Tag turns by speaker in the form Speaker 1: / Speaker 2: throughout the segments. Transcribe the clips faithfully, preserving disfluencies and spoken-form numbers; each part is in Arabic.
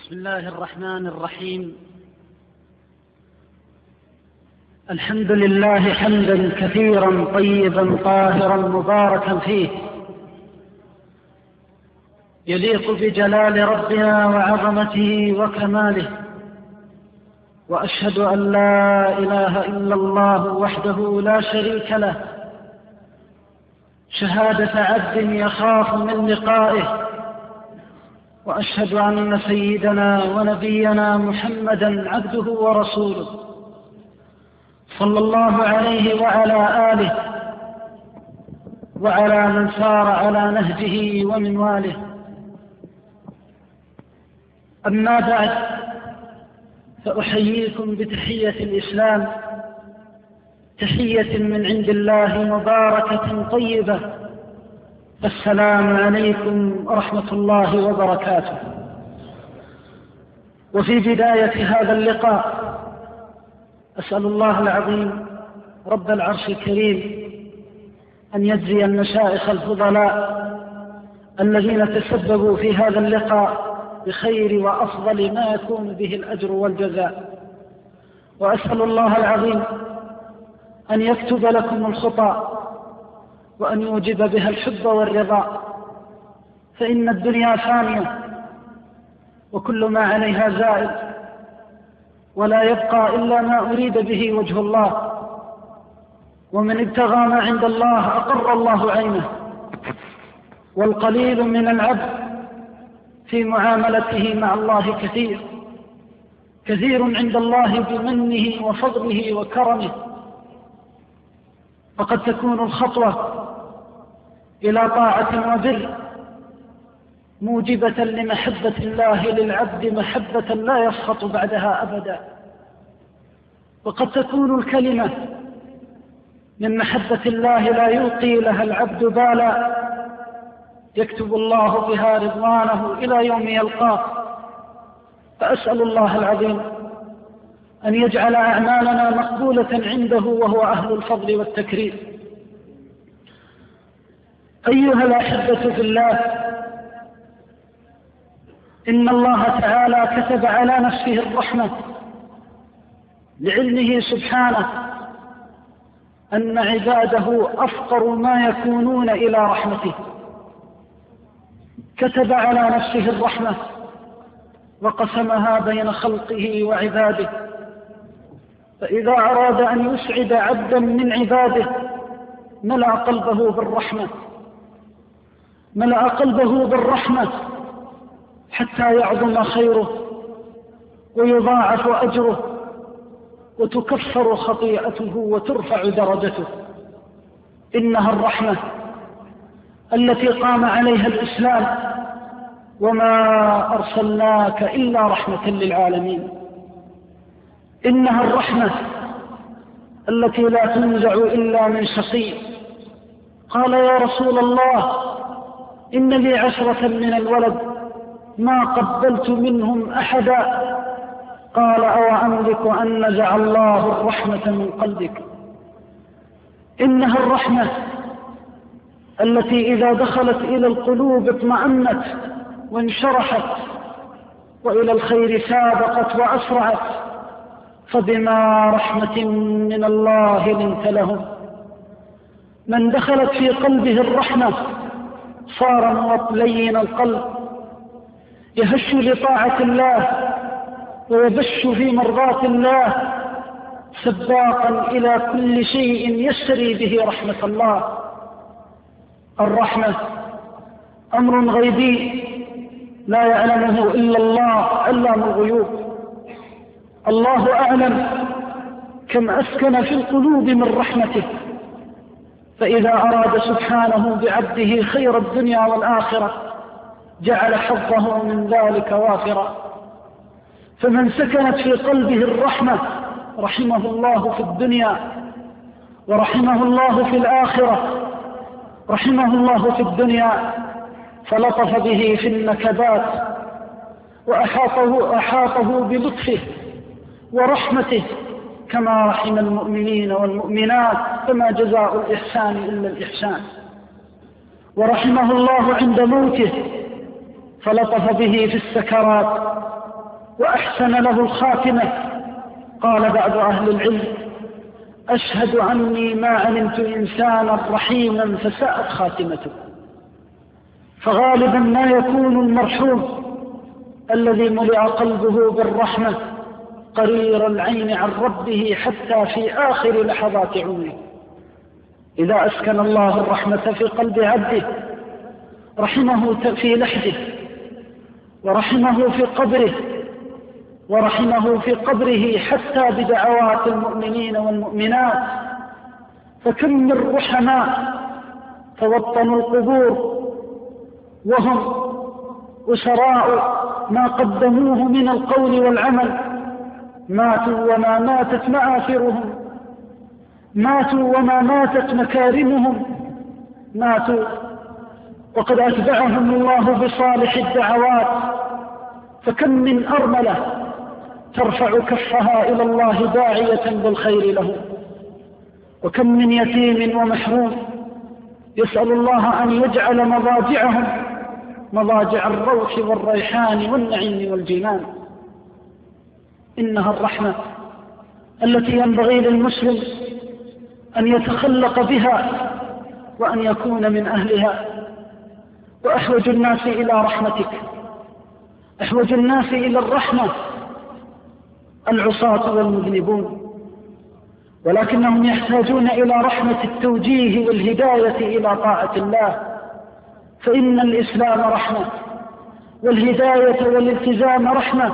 Speaker 1: بسم الله الرحمن الرحيم. الحمد لله حمدا كثيرا طيبا طاهرا مباركا فيه، يليق بجلال ربنا وعظمته وكماله. وأشهد أن لا إله إلا الله وحده لا شريك له، شهادة عبد يخاف من لقائه. وأشهد أن سيدنا ونبينا محمدا عبده ورسوله، صلى الله عليه وعلى آله وعلى من سار على نهجه ومنواله. أما بعد، فأحييكم بتحية الإسلام، تحية من عند الله مباركة طيبة. السلام عليكم ورحمة الله وبركاته. وفي بداية هذا اللقاء أسأل الله العظيم رب العرش الكريم أن يجزي المشايخ الفضلاء الذين تسببوا في هذا اللقاء بخير وأفضل ما يكون به الأجر والجزاء. وأسأل الله العظيم أن يكتب لكم الخطأ وأن يوجب بها الحب والرضا، فإن الدنيا فانية وكل ما عليها زائل، ولا يبقى إلا ما أريد به وجه الله. ومن ابتغى ما عند الله أقر الله عينه. والقليل من العبد في معاملته مع الله كثير كثير عند الله بمنه وفضله وكرمه. فقد تكون الخطوة إلى طاعة وبر موجبة لمحبة الله للعبد محبة لا يسخط بعدها أبدا، وقد تكون الكلمة من محبة الله لا يلقي لها العبد بالا، يكتب الله بها رضوانه إلى يوم يلقاه. فأسأل الله العظيم أن يجعل أعمالنا مقبولة عنده وهو أهل الفضل والتكريم. أيها الأحبة في الله، إن الله تعالى كتب على نفسه الرحمة لعلمه سبحانه أن عباده أفقر ما يكونون إلى رحمته. كتب على نفسه الرحمة وقسمها بين خلقه وعباده، فإذا أراد أن يسعد عبدا من عباده ملأ قلبه بالرحمة ملأ قلبه بالرحمة حتى يعظم خيره ويضاعف أجره وتكفر خطيئته وترفع درجته. إنها الرحمة التي قام عليها الإسلام، وما أرسلناك إلا رحمة للعالمين. إنها الرحمة التي لا تنزع إلا من شقي. قال يا رسول الله إن لي عشرة من الولد ما قبلت منهم أحدا. قال أو أملك أن نزع الله الرحمة من قلبك. إنها الرحمة التي إذا دخلت إلى القلوب اطمأنت وانشرحت، وإلى الخير سابقت وأسرعت. فبما رحمة من الله لنت لهم. من دخلت في قلبه الرحمة صار لين القلب، يهش لطاعة الله ويبش في مرضاة الله، سباقا إلى كل شيء يشتري به رحمة الله. الرحمة أمر غيبي لا يعلمه إلا الله علام الغيوب. الله أعلم كم أسكن في القلوب من رحمته، فإذا أراد سبحانه بعبده خير الدنيا والآخرة جعل حظه من ذلك وافرا. فمن سكنت في قلبه الرحمة رحمه الله في الدنيا ورحمه الله في الآخرة. رحمه الله في الدنيا فلطف به في النكبات وأحاطه أحاطه بلطفه ورحمته، كما رحم المؤمنين والمؤمنات، فما جزاء الإحسان إلا الإحسان. ورحمه الله عند موته فلطف به في السكرات وأحسن له الخاتمة. قال بعض أهل العلم: أشهد عني ما علمت إنسانا رحيما فساءت خاتمته. فغالبا ما يكون المرحوم الذي ملئ قلبه بالرحمة قرير العين عن ربه حتى في آخر لحظات عمره. إذا أسكن الله الرحمة في قلب عبده رحمه في لحده، ورحمه في قبره، ورحمه في قبره حتى بدعوات المؤمنين والمؤمنات. فكم من رحماء توطنوا القبور وهم أسراء ما قدموه من القول والعمل، ماتوا وما ماتت معافرهم، ماتوا وما ماتت مكارمهم، ماتوا وقد أتبعهم الله بصالح الدعوات. فكم من أرملة ترفع كفها إلى الله داعية بالخير له، وكم من يتيم ومحروم يسأل الله أن يجعل مضاجعهم مضاجع الروح والريحان والنعيم والجنان. إنها الرحمة التي ينبغي للمسلم أن يتخلق بها وأن يكون من أهلها. وأحوج الناس إلى رحمتك، أحوج الناس إلى الرحمة العصاة والمذنبون، ولكنهم يحتاجون إلى رحمة التوجيه والهداية إلى طاعة الله. فإن الإسلام رحمة، والهداية والالتزام رحمة.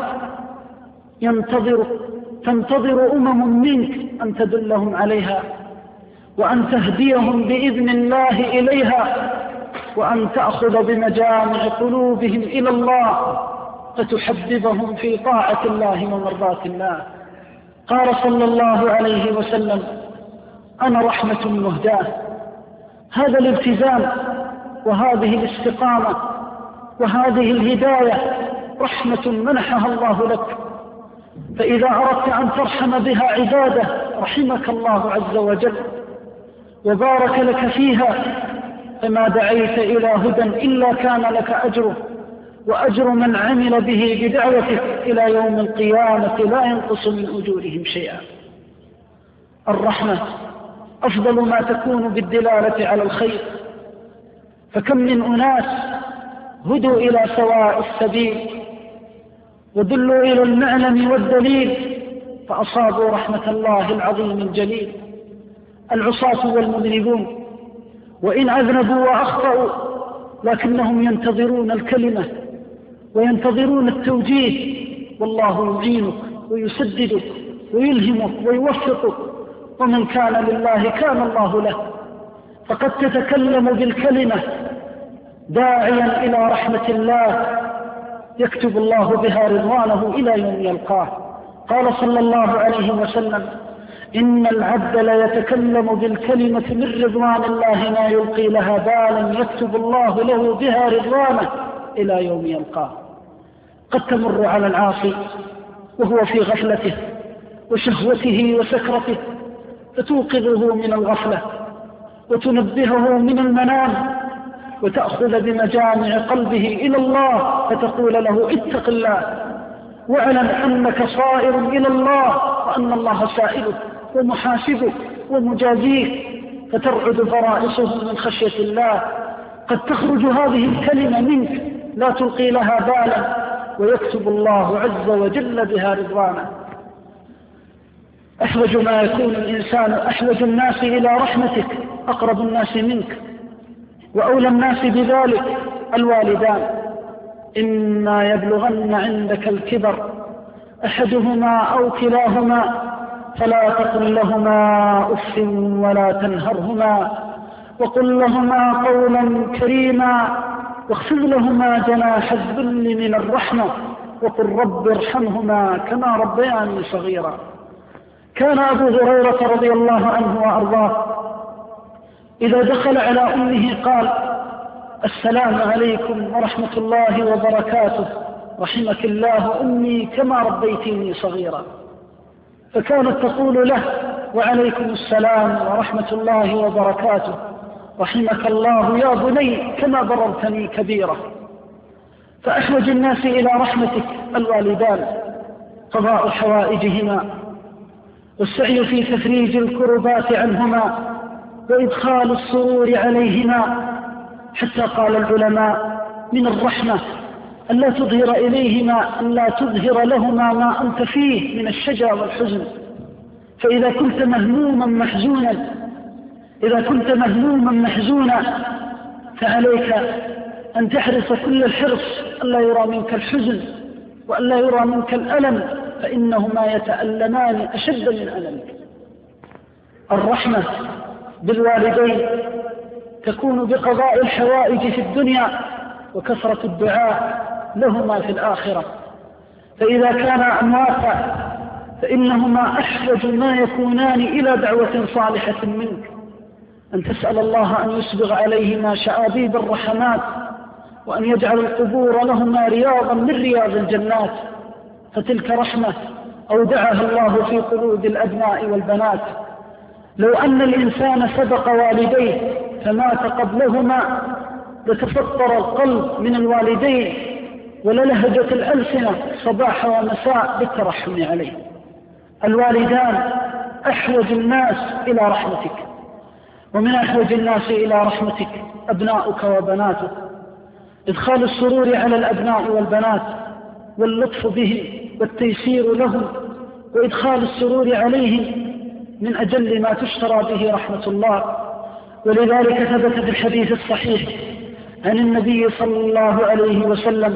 Speaker 1: ينتظر تنتظر أمم منك أن تدلهم عليها، وأن تهديهم بإذن الله إليها، وأن تأخذ بمجامع قلوبهم إلى الله فتحببهم في طاعة الله ومرضاة الله. قال صلى الله عليه وسلم: أنا رحمة مهداة. هذا الالتزام وهذه الاستقامة وهذه الهداية رحمة منحها الله لك، فإذا أردت أن ترحم بها عباده رحمك الله عز وجل وبارك لك فيها، فما دعيت إلى هدى إلا كان لك أجره، وأجر من عمل به بدعوتك إلى يوم القيامة لا ينقص من أجورهم شيئا. الرحمة أفضل ما تكون بالدلالة على الخير، فكم من أناس هدوا إلى سواء السبيل ودلوا إلى المعلم والدليل فأصابوا رحمة الله العظيم الجليل. العصاة والمذنبون وإن أذنبوا وأخطأوا لكنهم ينتظرون الكلمة وينتظرون التوجيه، والله يعينك ويسددك ويلهمك ويوفقك، ومن كان لله كان الله له. فقد تتكلم بالكلمة داعيا إلى رحمة الله يكتب الله بها رضوانه إلى يوم يلقاه. قال صلى الله عليه وسلم: إن العبد ليتكلم بالكلمة من رضوان الله ما يلقي لها بالا يكتب الله له بها رضوانه إلى يوم يلقاه. قد تمر على العاصي وهو في غفلته وشهوته وسكرته فتوقظه من الغفلة وتنبهه من المنام وتأخذ بمجامع قلبه إلى الله فتقول له: اتق الله واعلم أنك صائر إلى الله، وأن الله سائلك ومحاسبك ومجازيك، فترعد فرائصه من خشية الله. قد تخرج هذه الكلمة منك لا تلقي لها بالا ويكتب الله عز وجل بها رضوانه. أحوج ما يكون الإنسان أحوج الناس إلى رحمتك أقرب الناس منك، وأولى الناس بذلك الوالدان. إما يبلغن عندك الكبر أحدهما أو كلاهما فلا تقل لهما أف ولا تنهرهما، وقل لهما قولا كريما، واخفض لهما جناح الذل من الرحمة، وقل رب ارحمهما كما ربياني صغيرا. كان أبو هريرة رضي الله عنه وأرضاه إذا دخل على أمه قال: السلام عليكم ورحمة الله وبركاته، رحمك الله أمي كما ربيتيني صغيرا. فكانت تقول له: وعليكم السلام ورحمة الله وبركاته، رحمك الله يا بني كما بررتني كبيرا. فأحوج الناس إلى رحمتك الوالدان، قضاء حوائجهما والسعي في تفريج الكربات عنهما وإدخال السرور عليهما، حتى قال العلماء من الرحمة أن لا تظهر إليهما أن لا تظهر لهما ما أنت فيه من الشجا والحزن. فإذا كنت مهموما محزونا إذا كنت مهموما محزونا فعليك أن تحرص كل الحرص ألا يرى منك الحزن وألا يرى منك الألم، فإنهما يتألمان أشد من ألمك. الرحمة بالوالدين تكون بقضاء الحوائج في الدنيا وكثرة الدعاء لهما في الآخرة، فإذا كانا أمواتا فإنهما أحوج ما يكونان إلى دعوة صالحة منك، أن تسأل الله أن يسبغ عليهما شآبيب الرحمات وأن يجعل القبور لهما رياضا من رياض الجنات، فتلك رحمة أودعها الله في قلوب الأبناء والبنات. لو أن الإنسان سبق والديه فمات قبلهما لتفطر القلب من الوالدين وللهجت الألسنة صباح ومساء بالترحم عليه. الوالدان أحوج الناس إلى رحمتك، ومن أحوج الناس إلى رحمتك أبناؤك وبناتك. إدخال السرور على الأبناء والبنات واللطف بهم والتيسير لهم وإدخال السرور عليهم من أجل ما تشترى به رحمة الله. ولذلك ثبت في الحديث الصحيح عن النبي صلى الله عليه وسلم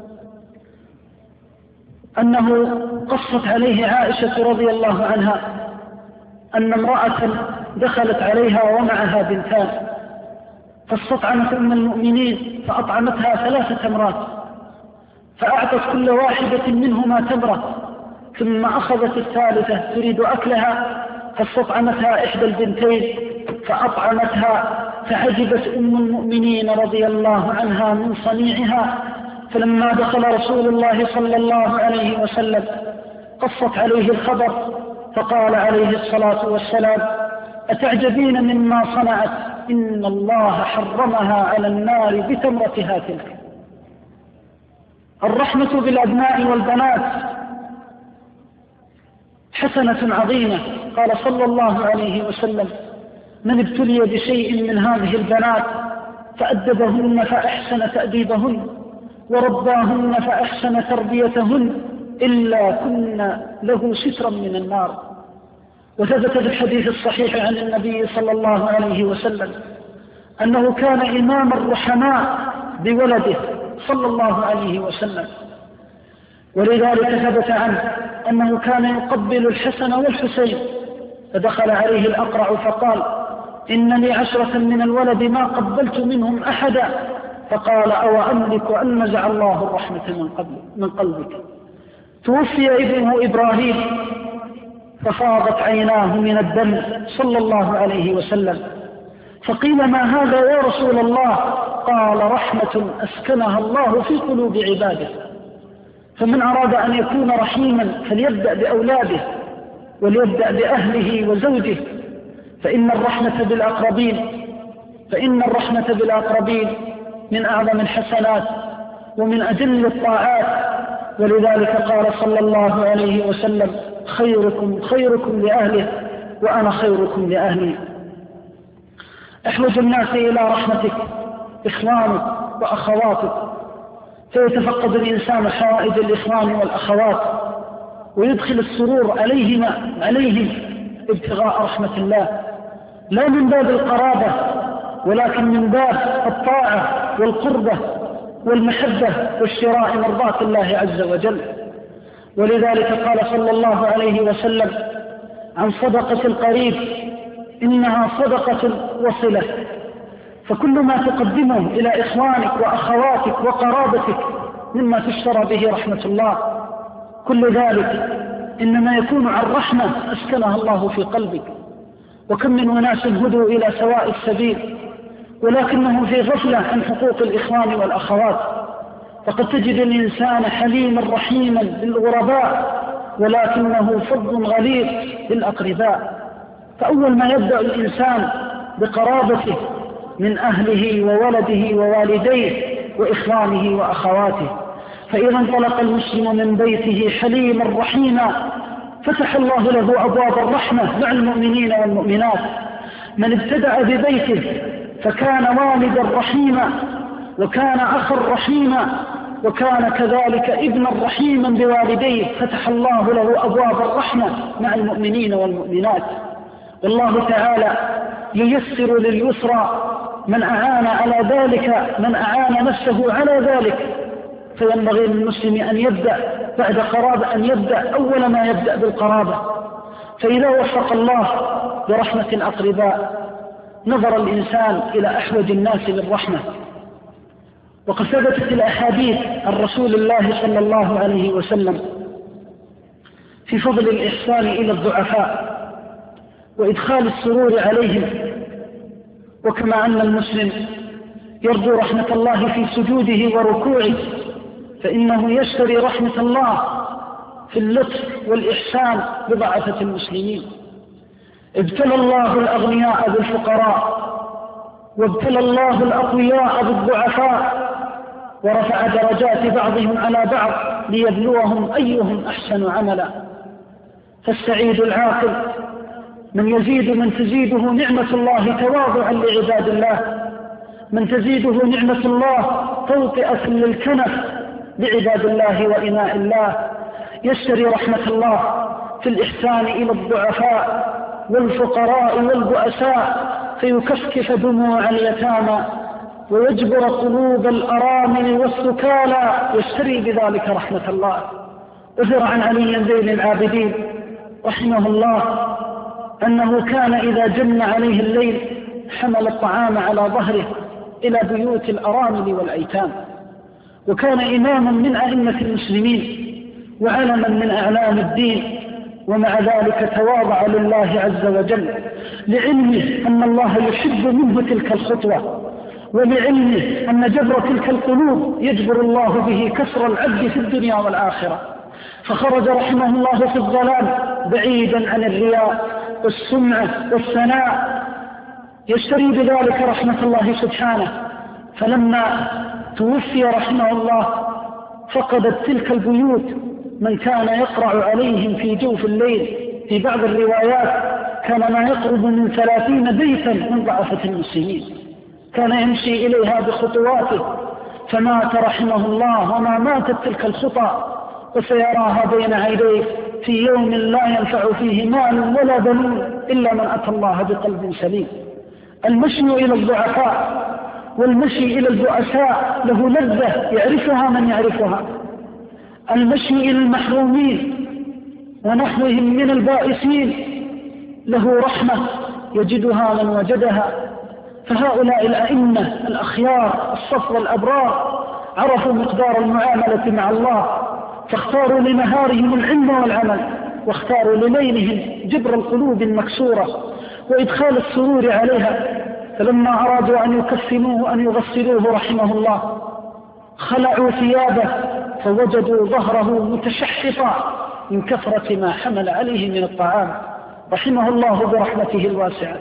Speaker 1: أنه قصت عليه عائشة رضي الله عنها أن امرأة دخلت عليها ومعها بنتان، فاستطعمت أم المؤمنين فأطعمتها ثلاث تمرات، فأعطت كل واحدة منهما تمرة، ثم أخذت الثالثة تريد أكلها فاستطعمتها إحدى البنتين فأطعمتها، فعجبت أم المؤمنين رضي الله عنها من صنيعها. فلما دخل رسول الله صلى الله عليه وسلم قصت عليه الخبر، فقال عليه الصلاة والسلام: أتعجبين مما صنعت؟ إن الله حرمها على النار بتمرتها تلك. الرحمة بالأبناء والبنات حسنة عظيمة. قال صلى الله عليه وسلم: من ابتلي بشيء من هذه البنات فأدبهن فأحسن تأديبهن ورباهن فأحسن تربيتهن إلا كنا له سترا من النار. وثبت في الحديث الصحيح عن النبي صلى الله عليه وسلم أنه كان إمام الرحماء بولده صلى الله عليه وسلم، ولذلك ثبت عنه أنه كان يقبل الحسن والحسين، فدخل عليه الأقرع فقال: إن لي عشرة من الولد ما قبلت منهم أحدا، فقال: أو أملك أن نزع الله الرحمة من, قبل من قلبك. توفي ابنه إبراهيم ففاضت عيناه من الدم صلى الله عليه وسلم، فقيل: ما هذا يا رسول الله؟ قال: رحمة أسكنها الله في قلوب عباده. فمن أراد أن يكون رحيما فليبدأ بأولاده وليبدأ بأهله وزوجه، فإن الرحمة بالأقربين فإن الرحمة بالأقربين من أعظم الحسنات ومن أجل الطاعات. ولذلك قال صلى الله عليه وسلم: خيركم خيركم لأهله وأنا خيركم لأهلي. أحوج الناس إلى رحمتك إخوانك وأخواتك، فيتفقد الإنسان حوائج الإخوان والأخوات ويدخل السرور عليهما عليهم ابتغاء رحمة الله، لا من باب القرابة ولكن من باب الطاعة والقربة والمحبة واشتراء مرضات الله عز وجل. ولذلك قال صلى الله عليه وسلم عن صدقة القريب: إنها صدقة وصلة. فكل ما تقدمه إلى إخوانك وأخواتك وقرابتك مما تشترى به رحمة الله، كل ذلك إنما يكون عن رحمة أسكنها الله في قلبك. وكم من أناس هدوا إلى سواء السبيل ولكنهم في غفلة عن حقوق الإخوان والأخوات. فقد تجد الإنسان حليما رحيما بالغرباء ولكنه فظ غليظ بالأقرباء. فأول ما يبدأ الإنسان بقرابته من أهله وولده ووالديه وإخوانه وأخواته، فإذا انطلق المسلم من بيته حليما رحيما فتح الله له أبواب الرحمة مع المؤمنين والمؤمنات. من ابتدأ ببيته فكان والدا رحيما وكان أخا رحيما وكان كذلك ابنا رحيما بوالديه، فتح الله له أبواب الرحمة مع المؤمنين والمؤمنات. والله تعالى ييسر لليسرى من أعان على ذلك، من أعان نفسه على ذلك. فينبغي للمسلم أن يبدأ بعد قرابة، أن يبدأ أول ما يبدأ بالقرابة. فإذا وفق الله برحمة الأقرباء نظر الإنسان إلى أحوج الناس للرحمة. وقد ثبتت الأحاديث عن رسول الله صلى الله عليه وسلم في فضل الإحسان إلى الضعفاء وإدخال السرور عليهم. وكما أن المسلم يرجو رحمة الله في سجوده وركوعه، فإنه يشتري رحمة الله في اللطف والإحسان بضعفة المسلمين. ابتلى الله الأغنياء بالفقراء، وابتلى الله الأقوياء بالضعفاء، ورفع درجات بعضهم على بعض ليبلوهم أيهم أحسن عملا. فالسعيد العاقل من يزيد من تزيده نعمة الله تواضعا لعباد الله، من تزيده نعمة الله توطئة للكنف لعباد الله وإناء الله. يشتري رحمة الله في الإحسان إلى الضعفاء والفقراء والبؤساء، فيكفكف دموع اليتامى ويجبر قلوب الأرامل والسكالى، يشتري بذلك رحمة الله. أثر عن علي زين العابدين رحمه الله أنه كان إذا جن عليه الليل حمل الطعام على ظهره إلى بيوت الأرامل والأيتام. وكان إماما من أئمة المسلمين وعلما من أعلام الدين، ومع ذلك تواضع لله عز وجل لعلمه أن الله يحب منه تلك الخطوة، ولعلمه أن جبر تلك القلوب يجبر الله به كسر العبد في الدنيا والآخرة. فخرج رحمه الله في الظلام بعيدا عن الرياء والسمعة والثناء، يشتري بذلك رحمة الله سبحانه. فلما توفي رحمه الله فقدت تلك البيوت من كان يقرع عليهم في جوف الليل. في بعض الروايات كان ما يقرب من ثلاثين بيتا من ضعفة المسلمين، كان يمشي إليها بخطواته، فمات رحمه الله وما ماتت تلك الخطى، وسيراها بين عينيه في يوم لا ينفع فيه مال ولا بنون إلا من أتى الله بقلب سليم. المشي إلى الضعفاء والمشي إلى البؤساء له لذة يعرفها من يعرفها. المشي إلى المحرومين ونحوهم من البائسين له رحمة يجدها من وجدها. فهؤلاء الأئمة الأخيار الصفوة الأبرار عرفوا مقدار المعاملة مع الله، فاختاروا لنهارهم العلم والعمل، واختاروا لليلهم جبر القلوب المكسورة وإدخال السرور عليها. فلما أرادوا أن يكفنوه أن يغسلوه رحمه الله خلعوا ثيابه فوجدوا ظهره متشحطا من كثرة ما حمل عليه من الطعام، رحمه الله برحمته الواسعة.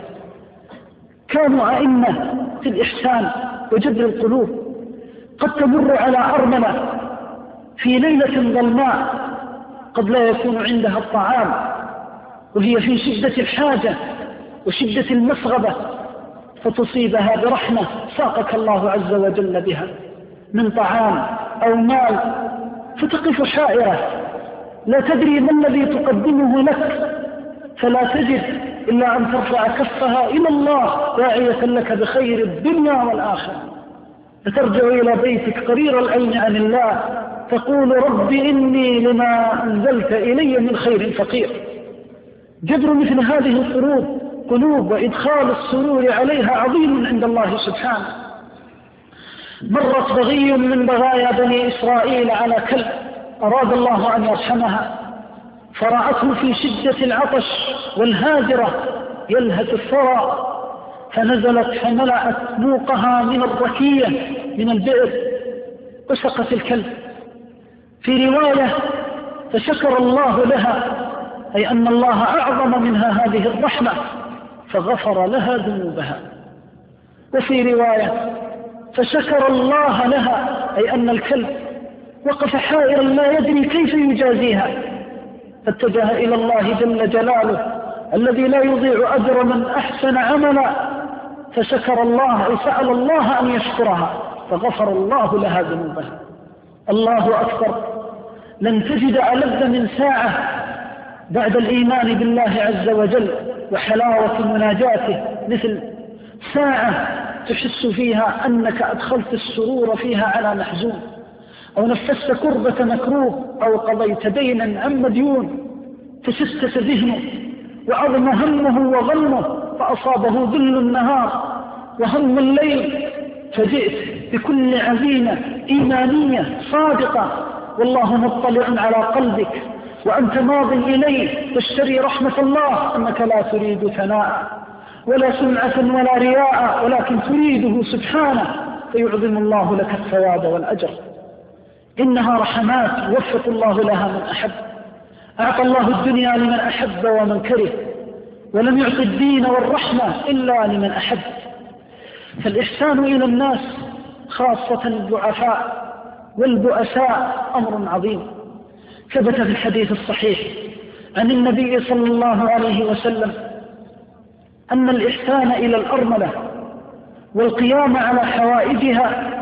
Speaker 1: كانوا أئمة في الإحسان وجبر القلوب. قد تمر على أرملة في ليلة ظلماء قد لا يكون عندها الطعام، وهي في شدة الحاجة وشدة المسغبة، فتصيبها برحمة ساقك الله عز وجل بها من طعام أو مال، فتقف حائرة لا تدري ما الذي تقدمه لك، فلا تجد إلا أن ترفع كفها إلى الله داعية لك بخير الدنيا والآخرة، فترجع إلى بيتك قرير العين عن الله تقول رب إني لما أنزلت إلي من خير فقير. جبر مثل هذه القلوب قلوب وإدخال السرور عليها عظيم عند الله سبحانه. مرت بغي من بغايا بني إسرائيل على كلب أراد الله أن يرحمها، فرأته في شدة العطش والهاجرة يلهث الثرى، فنزلت فملأت موقها من الركية من البئر وسقت الكلب. في رواية فشكر الله لها، أي أن الله أعظم منها هذه الرحمة فغفر لها ذنوبها. وفي رواية فشكر الله لها، أي أن الكلب وقف حائرا لا يدري كيف يجازيها، فاتجه إلى الله جل جلاله الذي لا يضيع أجر من أحسن عملا، فشكر الله وسأل الله أن يشكرها فغفر الله لها ذنوبها. الله أكبر، لن تجد ألذ من ساعة بعد الإيمان بالله عز وجل وحلاوة مناجاته مثل ساعة تحس فيها أنك أدخلت السرور فيها على محزون، أو نفست كربة مكروه، أو قضيت دينا عن مديون تشتت ذهنه وعظم همه وغمه فأصابه ذل النهار وهم الليل، فجئت بكل عزيمة إيمانية صادقة والله مطلع على قلبك وأنت ماض إليه تشتري رحمة الله، أنك لا تريد ثناء ولا سمعة ولا رياء، ولكن تريده سبحانه فيعظم الله لك الثواب والأجر. إنها رحمات وفق الله لها من أحب. أعطى الله الدنيا لمن أحب ومن كره، ولم يعط الدين والرحمة إلا لمن أحب. فالإحسان إلى الناس خاصة الضعفاء والبؤساء أمر عظيم. ثبت في الحديث الصحيح عن النبي صلى الله عليه وسلم أن الإحسان إلى الأرملة والقيام على حوائجها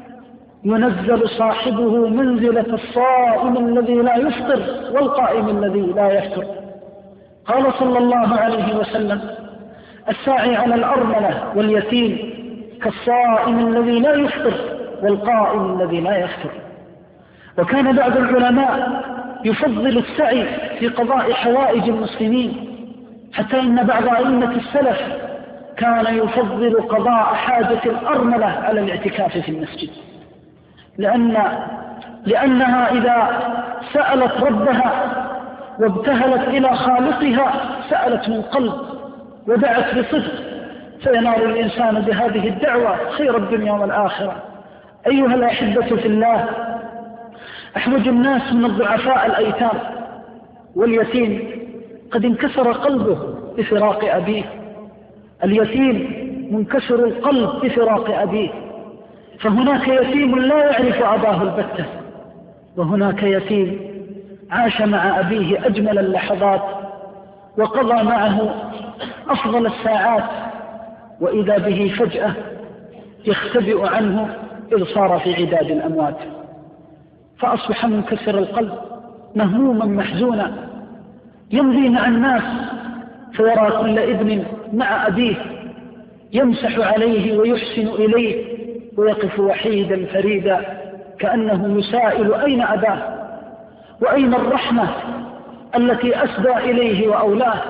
Speaker 1: ينزل صاحبه منزلة الصائم الذي لا يفطر والقائم الذي لا يفطر. قال صلى الله عليه وسلم: الساعي على الأرملة واليتيم كالصائم الذي لا يفطر والقائم الذي لا يفطر. وكان بعض العلماء يفضل السعي في قضاء حوائج المسلمين، حتى إن بعض أئمة السلف كان يفضل قضاء حاجة الأرملة على الاعتكاف في المسجد، لأن لأنها إذا سألت ربها وابتهلت إلى خالقها سألت من قلب ودعت بصدق، فينال الإنسان بهذه الدعوة خير الدنيا والآخرة. أيها الأحبة في الله، أحوج الناس من الضعفاء الأيتام واليتيم قد انكسر قلبه بفراق أبيه. اليتيم منكسر القلب بفراق أبيه، فهناك يتيم لا يعرف أباه البتة، وهناك يتيم عاش مع أبيه أجمل اللحظات وقضى معه أفضل الساعات، وإذا به فجأة يختبئ عنه إذ صار في عداد الأموات، فأصبح منكسر القلب مهموما محزونا، يمضي مع الناس فيرى كل ابن مع أبيه يمسح عليه ويحسن إليه، ويقف وحيدا فريدا كأنه يسائل أين أباه وأين الرحمة التي أسدى إليه وأولاه.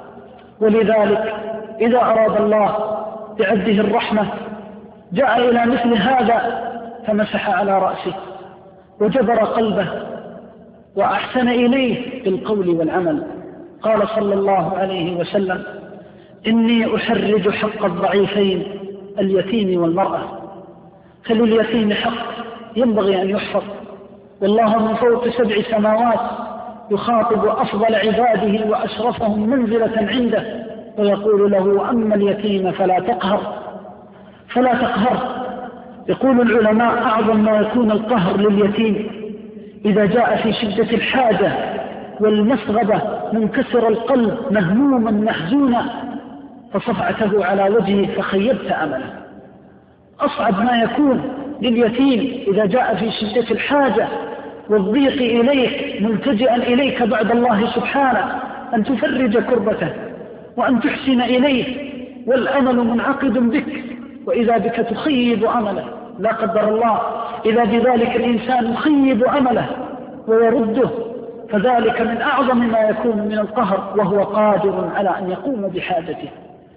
Speaker 1: ولذلك إذا أراد الله بعبده الرحمة جاء إلى مثل هذا فمسح على رأسه وجبر قلبه وأحسن إليه بالقول والعمل. قال صلى الله عليه وسلم: إني أحرج حق الضعيفين اليتيم والمرأة. فلليتيم حق ينبغي أن يحفظ، والله من فوق سبع سماوات يخاطب أفضل عباده وأشرفهم منزلة عنده ويقول له: أما اليتيم فلا تقهر فلا تقهر. يقول العلماء: أعظم ما يكون القهر لليتيم إذا جاء في شدة الحاجة والمسغبة منكسر القلب مهموما محزونا فصفعته على وجهه فخيبت أمله. أصعب ما يكون لليتيم إذا جاء في شدة الحاجة والضيق إليك ملتجئا إليك بعد الله سبحانه أن تفرج كربته وأن تحسن إليه، والأمل منعقد بك، وإذا بك تخيب أمله. لا قدر الله إذا بذلك الإنسان يخيب أمله ويرده، فذلك من أعظم ما يكون من القهر، وهو قادر على أن يقوم بحاجته.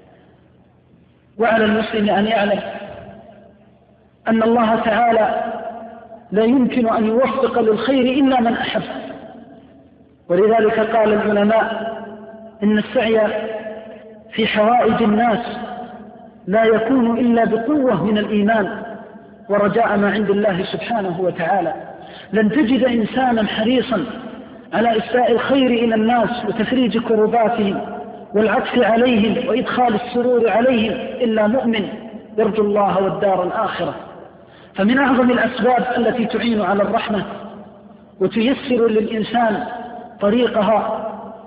Speaker 1: وعلى المسلم أن يعلم أن الله تعالى لا يمكن أن يوفق للخير إلا من أحب، ولذلك قال العلماء: إن السعي في حوائج الناس لا يكون إلا بقوة من الإيمان ورجاء ما عند الله سبحانه وتعالى. لن تجد إنسانا حريصا على إساء الخير إلى الناس وتفريج كرباتهم والعطف عليهم وإدخال السرور عليهم إلا مؤمن يرجو الله والدار الآخرة. فمن أعظم الأسباب التي تعين على الرحمة وتيسر للإنسان طريقها.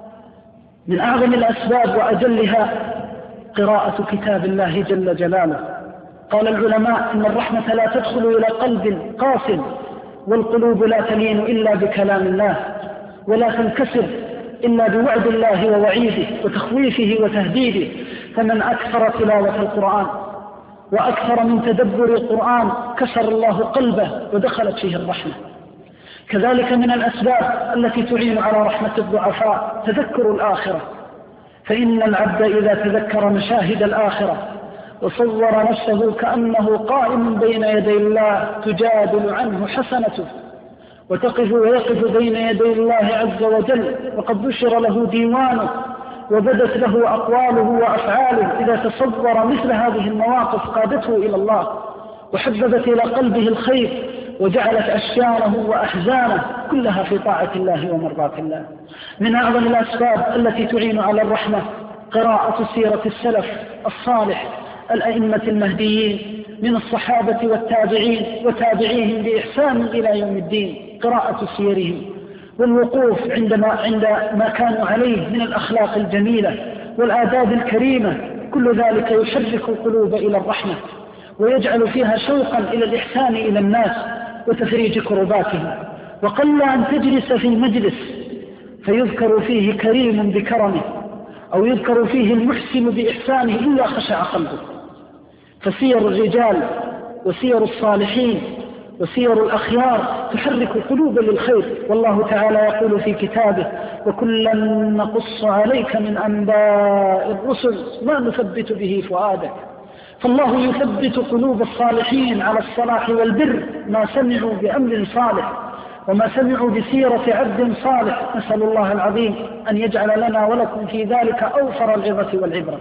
Speaker 1: من أعظم الأسباب وأجلها قراءة كتاب الله جل جلاله. قال العلماء إن الرحمة لا تدخل إلى قلب قاس، والقلوب لا تلين إلا بكلام الله، ولا تنكسر إلا بوعد الله ووعيده وتخويفه وتهديده. فمن أكثر تلاوة القرآن وأكثر من تدبر القرآن كسر الله قلبه ودخلت فيه الرحمة. كذلك من الأسباب التي تعين على رحمة الضعفاء تذكر الآخرة، فإن العبد إذا تذكر مشاهد الآخرة وصور نفسه كأنه قائم بين يدي الله تجادل عنه حسنته، وتقف ويقف بين يدي الله عز وجل وقد بشر له ديوانه وبدت له أقواله وأفعاله، إذا تصور مثل هذه المواقف قادته إلى الله وحببت إلى قلبه الخير وجعلت أشجانه وأحزانه كلها في طاعة الله ومرضاة الله. من أعظم الأسباب التي تعين على الرحمة قراءة سيرة السلف الصالح الأئمة المهديين من الصحابة والتابعين وتابعيهم بإحسان إلى يوم الدين، قراءة سيرهم والوقوف عندما عند ما كانوا عليه من الأخلاق الجميلة والآداب الكريمة، كل ذلك يحرك القلوب إلى الرحمة ويجعل فيها شوقا إلى الإحسان إلى الناس وتفريج كرباتهم. وقل أن تجلس في مجلس فيذكر فيه كريم بكرمه أو يذكر فيه المحسن بإحسانه إلا خشع قلبه. فسير الرجال وسير الصالحين وسير الأخيار تحرك القلوب للخير. والله تعالى يقول في كتابه: وكلا نقص عليك من أنباء الرسل ما نثبت به فؤادك. فالله يثبت قلوب الصالحين على الصلاح والبر ما سمعوا بأمر صالح وما سمعوا بسيرة عبد صالح. نسأل الله العظيم أن يجعل لنا ولكم في ذلك أوفر العظة والعبرة.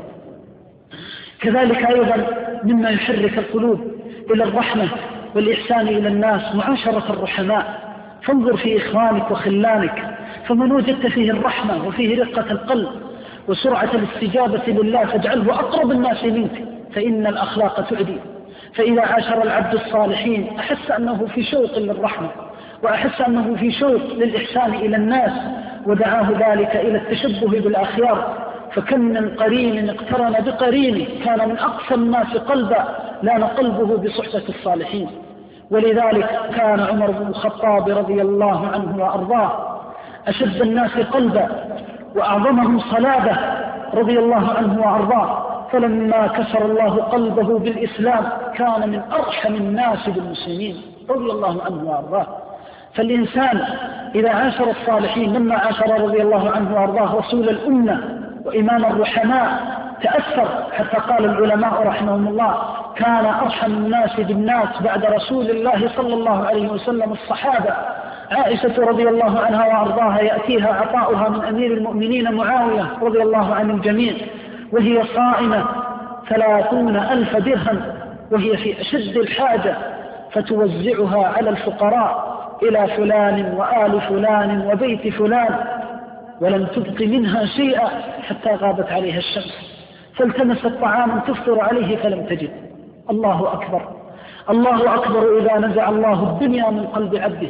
Speaker 1: كذلك أيضا مما يحرك القلوب إلى الرحمة والإحسان إلى الناس معاشرة الرحماء. فانظر في إخوانك وخلانك، فمن وجدت فيه الرحمة وفيه رقة القلب وسرعة الاستجابة لله فاجعله أقرب الناس منك، فإن الأخلاق تعدي. فإذا عاشر العبد الصالحين أحس أنه في شوق للرحمة وأحس أنه في شوق للإحسان إلى الناس، ودعاه ذلك إلى التشبه بالأخيار. فكم من قرين اقترن بقرينه كان من أقسى الناس قلبا لان قلبه بصحبة الصالحين. ولذلك كان عمر بن الخطاب رضي الله عنه وأرضاه أشد الناس قلبا وأعظمهم صلابة رضي الله عنه وأرضاه، فلما كسر الله قلبه بالإسلام كان من أرحم الناس بالمسلمين رضي الله عنه وأرضاه. فالإنسان إذا عاشر الصالحين لما عاشر رضي الله عنه وأرضاه رسول الأمة وإمام الرحماء تأثر، حتى قال العلماء رحمهم الله: كان أرحم الناس بالناس بعد رسول الله صلى الله عليه وسلم الصحابة. عائشة رضي الله عنها وأرضاها يأتيها عطاؤها من أمير المؤمنين معاوية رضي الله عن الجميع وهي صائمة ثلاثون ألف درهم وهي في أشد الحاجة، فتوزعها على الفقراء إلى فلان وآل فلان وبيت فلان، ولم تبق منها شيئا حتى غابت عليها الشمس، فالتمست طعاما تفطر عليه فلم تجد. الله أكبر الله أكبر إذا نزع الله الدنيا من قلب عبده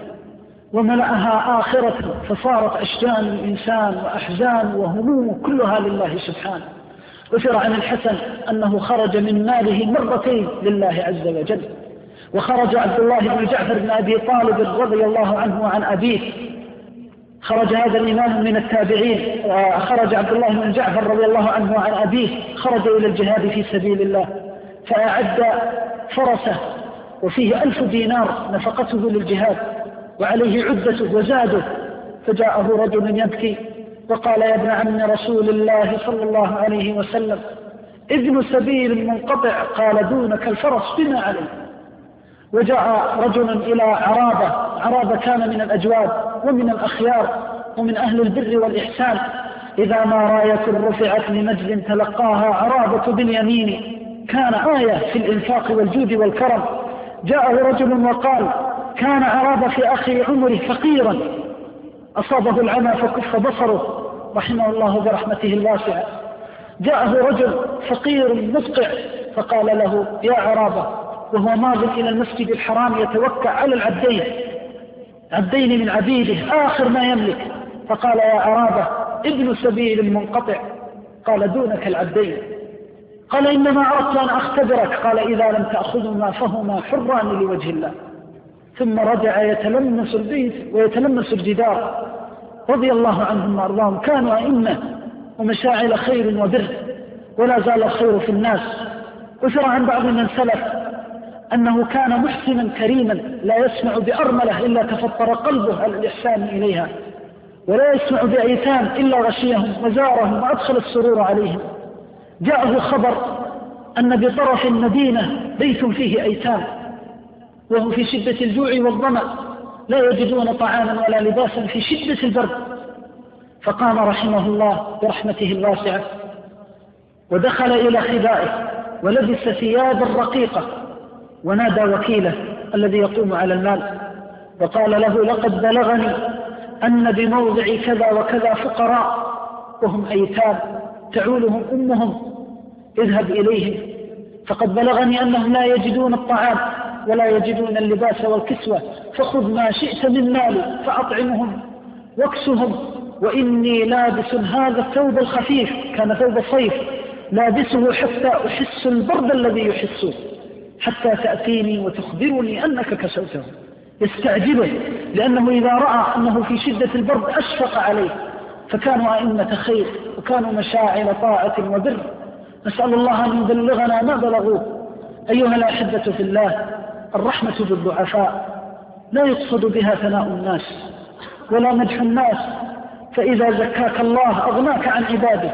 Speaker 1: وملأها آخرة فصارت أشجان الإنسان وأحزان وهموم كلها لله سبحانه. وفر عن الحسن أنه خرج من ماله مرتين لله عز وجل. وخرج عبد الله بن جعفر بن أبي طالب رضي الله عنه وعن أبيه، خرج هذا الإمام من التابعين، خرج عبد الله بن جعفر رضي الله عنه وعن أبيه، خرج إلى الجهاد في سبيل الله فأعد فرسه وفيه ألف دينار نفقته للجهاد وعليه عدته وزاده، فجاءه رجل يبكي وقال: يا ابن عم رسول الله صلى الله عليه وسلم، ابن سبيل منقطع، قال: دونك الفرس بما عليه. وجاء رجل إلى عرابة، عرابة كان من الأجواد ومن الأخيار ومن أهل البر والإحسان، إذا ما راية رفعت لمجد تلقاها عرابة باليمين، كان آية في الإنفاق والجود والكرم. جاءه رجل وقال: كان عرابة في أخي عمره فقيرا أصابه العمى فكف بصره رحمه الله برحمته الواسعة. جاءه رجل فقير مدقع فقال له: يا عرابة، وهو ماض إلى المسجد الحرام يتوكأ على العبدين: عبدين من عبيده آخر ما يملك، فقال يا عرابة ابن سبيل منقطع، قال دونك العبدين. قال إنما أردت أن أختبرك، قال إذا لم تأخذهما فهما حران لوجه الله. ثم رجع يتلمس البيت ويتلمس الجدار رضي الله عنهم وأرضاهم. كانوا أئمة ومشاعل خير وبر، ولا زال الخير في الناس. أثر عن بعض من سلف أنه كان محسنا كريما لا يسمع بأرملة إلا تفطر قلبه على الإحسان إليها، ولا يسمع بأيتام إلا غشيهم وزارهم وأدخل السرور عليهم. جاءه خبر أن بطرف المدينة بيت فيه أيتام، وهم في شدة الجوع والظمأ لا يجدون طعاما ولا لباسا في شدة البرد. فقام رحمه الله برحمته الواسعة ودخل إلى خبائه ولبس ثيابا رقيقة، ونادى وكيله الذي يقوم على المال وقال له لقد بلغني أن بموضع كذا وكذا فقراء وهم أيتام تعولهم أمهم، اذهب إليهم، فقد بلغني أنهم لا يجدون الطعام ولا يجدون اللباس والكسوة، فخذ ما شئت من مالي فأطعمهم واكسهم، وإني لابس هذا الثوب الخفيف، كان ثوب الصيف، لابسه حتى أحس البرد الذي يحسه، حتى تأتيني وتخبرني أنك كسوته. يستعجبه لأنه إذا رأى أنه في شدة البرد أشفق عليه. فكانوا أئمة خير وكانوا مشاعل طاعة وبر. نسأل الله أن يبلغنا ما بلغوه. أيها الأحبة في الله، الرحمة بالضعفاء لا يقصد بها ثناء الناس ولا مدح الناس، فإذا زكاك الله أغناك عن عباده،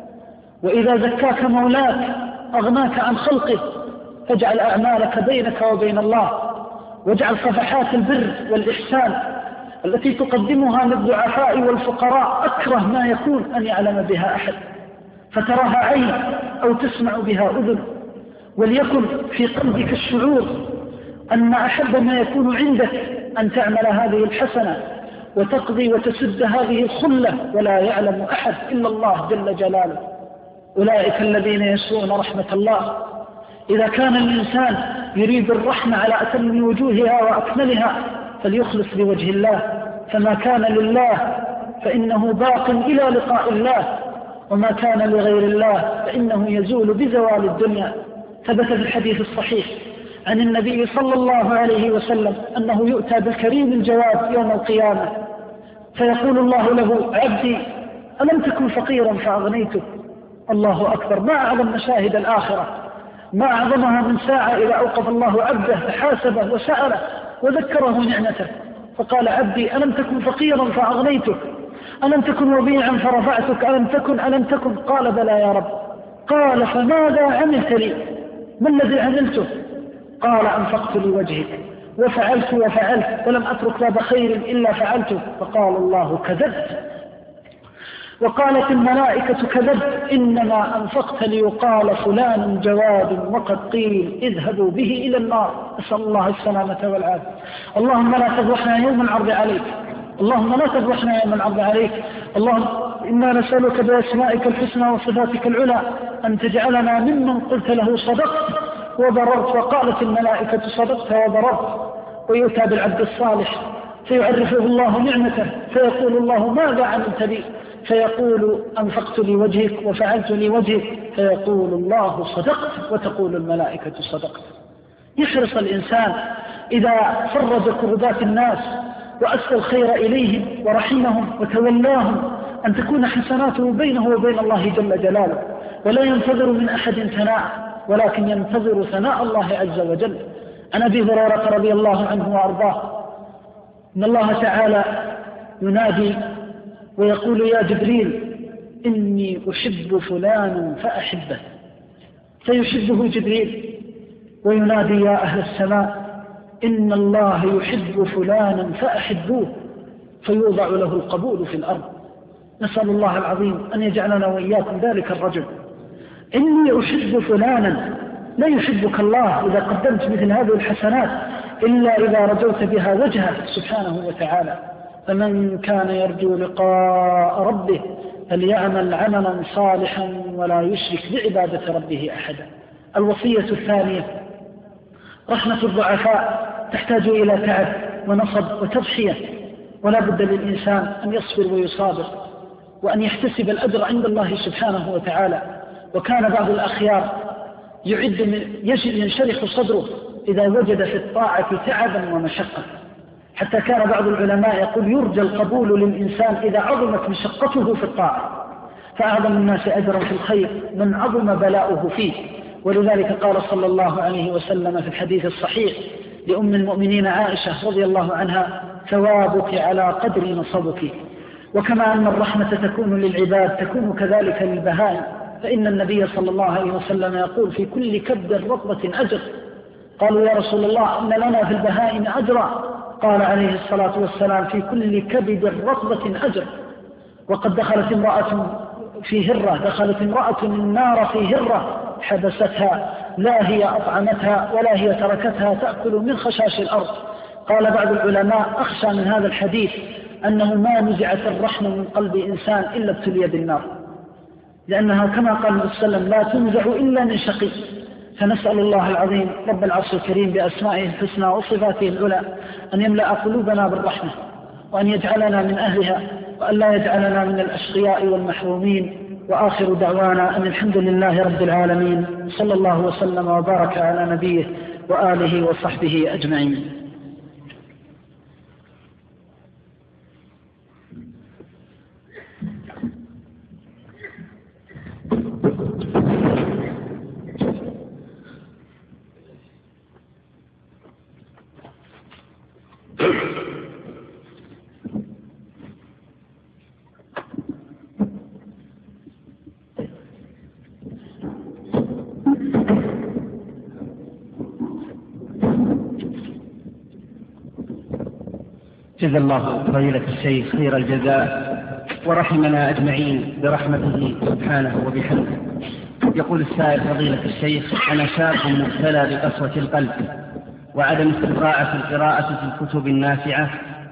Speaker 1: وإذا زكاك مولاك أغناك عن خلقه. فاجعل أعمالك بينك وبين الله، واجعل صفحات البر والإحسان التي تقدمها للضعفاء والفقراء أكره ما يكون أن يعلم بها أحد، فتراها عين أو تسمع بها أذن. وليكن في قلبك الشعور أن أحب ما يكون عندك أن تعمل هذه الحسنة وتقضي وتسد هذه الخلة، ولا يعلم أحد إلا الله جل جلاله. أولئك الذين يسرون رحمة الله. إذا كان الإنسان يريد الرحمة على أتم وجوهها وأكملها فليخلص لوجه الله، فما كان لله فإنه باق إلى لقاء الله، وما كان لغير الله فإنه يزول بزوال الدنيا. ثبت في الحديث الصحيح عن النبي صلى الله عليه وسلم أنه يؤتى بالكريم الجواد يوم القيامة، فيقول الله له عبدي ألم تكن فقيرا فأغنيتك؟ الله أكبر، ما أعظم مشاهد الآخرة، ما أعظمها من ساعة إذا أوقف الله عبده فحاسبه وسأله وذكره نعمته، فقال عبدي ألم تكن فقيرا فأغنيتك؟ ألم تكن وبيعا فرفعتك؟ ألم تكن ألم تكن؟ قال بلى يا رب. قال فماذا عملت لي؟ ما الذي عملته؟ قال أنفقت لوجهك وفعلت وفعلت ولم أترك باب خير إلا فعلته. فقال الله كذبت، وقالت الملائكة كذبت، إنما أنفقت ليقال فلان جواد وقد قيل اذهبوا به إلى النار. أسأل الله السلامة والعافية. اللهم لا تفضحنا يوم العرض عليك، اللهم لا تفضحنا يوم العرض عليك. اللهم إنا نسألك بأسمائك الحسنى وصفاتك العلى أن تجعلنا ممن قلت له صدقت وبررت، وقالت الملائكة صدقت وبررت. ويؤتى بالعبد الصالح فيعرفه الله نعمته فيقول الله ماذا عملت لي؟ فيقول أنفقت لوجهك وفعلت لوجهك، فيقول الله صدقت، وتقول الملائكة صدقت. يحرص الإنسان إذا فرج كربات الناس وأسى الخير إليهم ورحمهم وتولاهم أن تكون حسناته بينه وبين الله جل جلاله، ولا ينتظر من أحد ثناء، ولكن ينتظر ثناء الله عز وجل. عن أبي هريرة رضي الله عنه وأرضاه إن الله تعالى ينادي ويقول يا جبريل إني أحب فلانا فأحبه، فيحبه جبريل، وينادي يا أهل السماء إن الله يحب فلانا فأحبوه، فيوضع له القبول في الأرض. نسأل الله العظيم أن يجعلنا وإياكم ذلك الرجل. إني أحب فلانا، لا يحبك الله إذا قدمت مثل هذه الحسنات إلا إذا رجوت بها وجهه سبحانه وتعالى. فمن كان يرجو لقاء ربه فليعمل عملا صالحا ولا يشرك بعبادة ربه أحدا. الوصية الثانية: رحمة الضعفاء تحتاج إلى تعب ونصب وتضحية، ولا بد للإنسان أن يصبر ويصابر وأن يحتسب الأجر عند الله سبحانه وتعالى. وكان بعض الأخيار يعد من يجد ينشرح صدره إذا وجد في الطاعة تعبا ومشقة، حتى كان بعض العلماء يقول يرجى القبول للإنسان إذا عظمت مشقته في الطاعة، فأعظم الناس أجرا في الخير من عظم بلاؤه فيه. ولذلك قال صلى الله عليه وسلم في الحديث الصحيح لأم المؤمنين عائشة رضي الله عنها: ثوابك على قدر نصبك. وكما أن الرحمة تكون للعباد تكون كذلك للبهائم، فإن النبي صلى الله عليه وسلم يقول: في كل كبد رطبة أجر. قالوا: يا رسول الله إن لنا في البهائم أجرا. قال عليه الصلاة والسلام: في كل كبد رطبة أجر. وقد دخلت امرأة في هرة دخلت امرأة النار في هرة حبستها، لا هي أطعمتها ولا هي تركتها تأكل من خشاش الأرض. قال بعض العلماء: أخشى من هذا الحديث أنه ما نزعت الرحمة من قلب إنسان إلا ابتلي بالنار، لأنها كما قال النبي صلى الله عليه وسلم: لا تنزع إلا من شقي. فنسأل الله العظيم رب العرش الكريم بأسمائه الحسنى وصفاته العلى أن يملأ قلوبنا بالرحمة، وأن يجعلنا من أهلها، وأن لا يجعلنا من الأشقياء والمحرومين. وآخر دعوانا أن الحمد لله رب العالمين، صلى الله وسلم وبارك على نبيه وآله وصحبه أجمعين.
Speaker 2: جزا الله فضيلة الشيخ خير الجزاء ورحمنا أجمعين برحمته سبحانه وبحمده. يقول السائل: فضيلة الشيخ، أنا شاب مبتلى بقسوة القلب وعدم استطاعة القراءة في الكتب النافعة،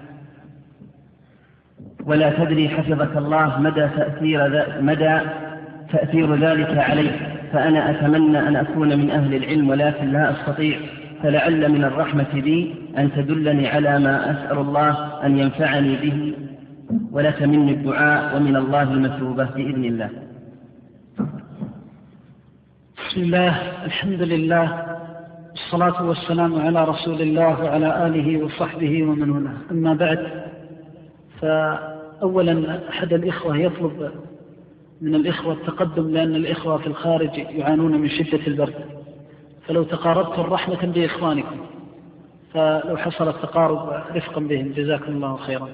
Speaker 2: ولا تدري حفظك الله مدى تأثير, مدى تأثير ذلك علي، فأنا أتمنى أن أكون من أهل العلم ولكن لا أستطيع، فلعل من الرحمة بي أن تدلني على ما أسأل الله أن ينفعني به، ولك مني الدعاء ومن الله المثوبة بإذن الله.
Speaker 1: بسم الله، الحمد لله، الصلاة والسلام على رسول الله وعلى آله وصحبه ومن والاه. أما بعد، فأولا أحد الإخوة يطلب من الإخوة التقدم، لأن الإخوة في الخارج يعانون من شدة البرد، فلو تقاربتم رحمة بإخوانكم، فلو حصل التقارب رفقا بهم جزاكم الله خيرا.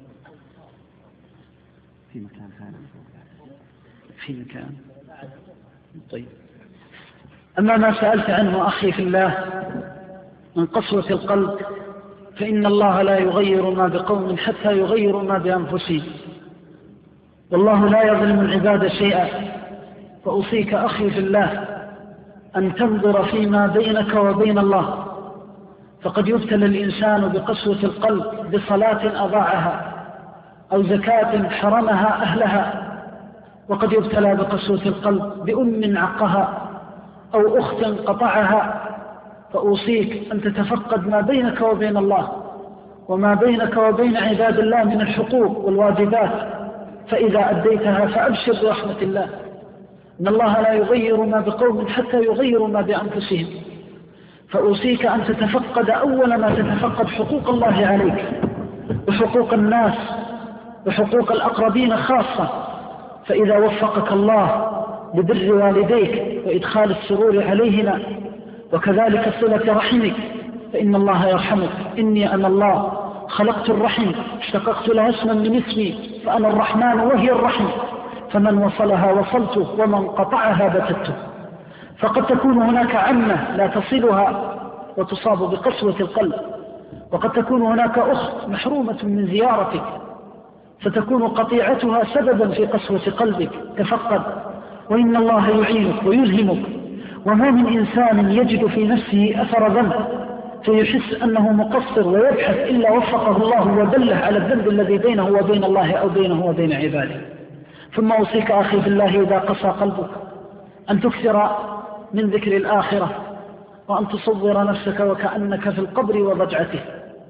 Speaker 2: في مكان ثاني
Speaker 1: في مكان طيب. أما ما سألت عنه أخي في الله من قسوة القلب، فإن الله لا يغير ما بقوم حتى يغيروا ما بأنفسهم، والله لا يظلم العباد شيئا. فأوصيك أخي في الله أن تنظر فيما بينك وبين الله، فقد يبتلى الإنسان بقسوة القلب بصلاة أضاعها أو زكاة حرمها أهلها، وقد يبتلى بقسوة القلب بأم عقها أو أخت قطعها. فأوصيك أن تتفقد ما بينك وبين الله وما بينك وبين عباد الله من الحقوق والواجبات، فإذا أديتها فأبشر برحمة الله. إن الله لا يغير ما بقوم حتى يغيروا ما بأنفسهم. فأوصيك أن تتفقد أول ما تتفقد حقوق الله عليك وحقوق الناس وحقوق الأقربين خاصة، فإذا وفقك الله لبر والديك وإدخال السرور عليهما وكذلك صلة رحمك فإن الله يرحمك. إني أنا الله خلقت الرحم اشتققت لها اسما من اسمي، فأنا الرحمن وهي الرحم، فمن وصلها وصلته ومن قطعها بتته. فقد تكون هناك عمة لا تصلها وتصاب بقسوة القلب، وقد تكون هناك أخت محرومة من زيارتك فتكون قطيعتها سببا في قسوة قلبك. تفقد، وإن الله يعينك ويلهمك. وما من إنسان يجد في نفسه أثر ذنب فيحس أنه مقصر ويبحث إلا وفقه الله ودله على الذنب الذي بينه وبين الله أو بينه وبين عباده. ثم أوصيك أخي في الله إذا قسى قلبك أن تكثر من ذكر الآخرة، وأن تصور نفسك وكأنك في القبر وضجعته،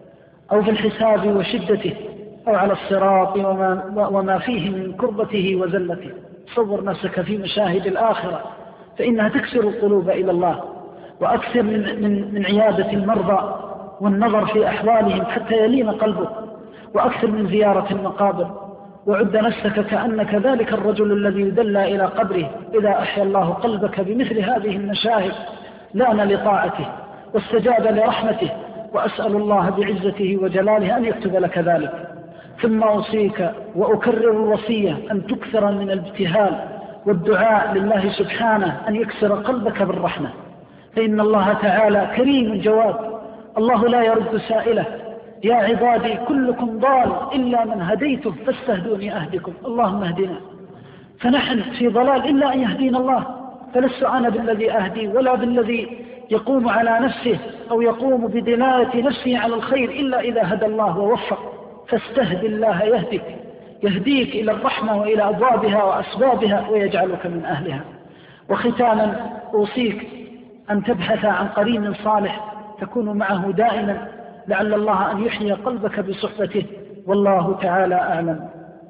Speaker 1: أو في الحساب وشدته، أو على الصراط وما, وما فيه من كربته وزلته. تصور نفسك في مشاهد الآخرة، فإنها تكسر القلوب إلى الله، وأكثر من, من, من عيادة المرضى والنظر في أحوالهم حتى يلين قلبك، وأكثر من زيارة المقابر. وعد نفسك كأنك ذلك الرجل الذي يدلى إلى قبره إذا أحيا الله قلبك بمثل هذه المشاهد، لان لطاعته واستجاب لرحمته. وأسأل الله بعزته وجلاله أن يكتب لك ذلك. ثم أوصيك وأكرر الوصية أن تكثر من الابتهال والدعاء لله سبحانه أن يكسر قلبك بالرحمة، فإن الله تعالى كريم جواد، الله لا يرد سائله. يا عبادي كلكم ضال إلا من هديته فاستهدوني أهدكم. اللهم اهدنا، فنحن في ضلال إلا أن يهدينا الله، فلست أنا بالذي أهدي ولا بالذي يقوم على نفسه أو يقوم بدلالة نفسه على الخير إلا إذا هدى الله ووفق. فاستهد الله يهدك، يهديك إلى الرحمة وإلى أبوابها وأسبابها ويجعلك من أهلها. وختاما أوصيك أن تبحث عن قرين صالح تكون معه دائما، لعل الله أن يحيي قلبك بصحبته، والله تعالى أعلم.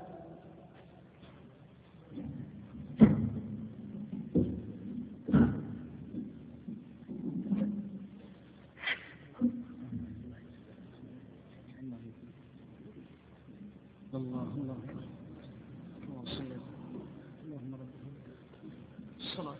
Speaker 1: الله الله اللهم رب الصلاة.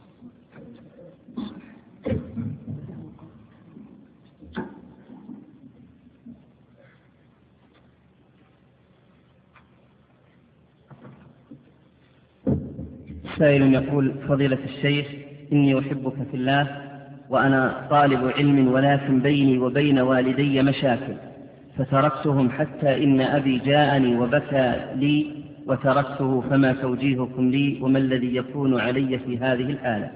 Speaker 2: سائل يقول: فضيلة الشيخ، إني أحبك في الله وأنا طالب علم، ولكن بيني وبين والدي مشاكل، فتركتهم حتى إن أبي جاءني وبكى لي وتركته، فما توجيهكم لي وما الذي يكون علي في هذه الحالة؟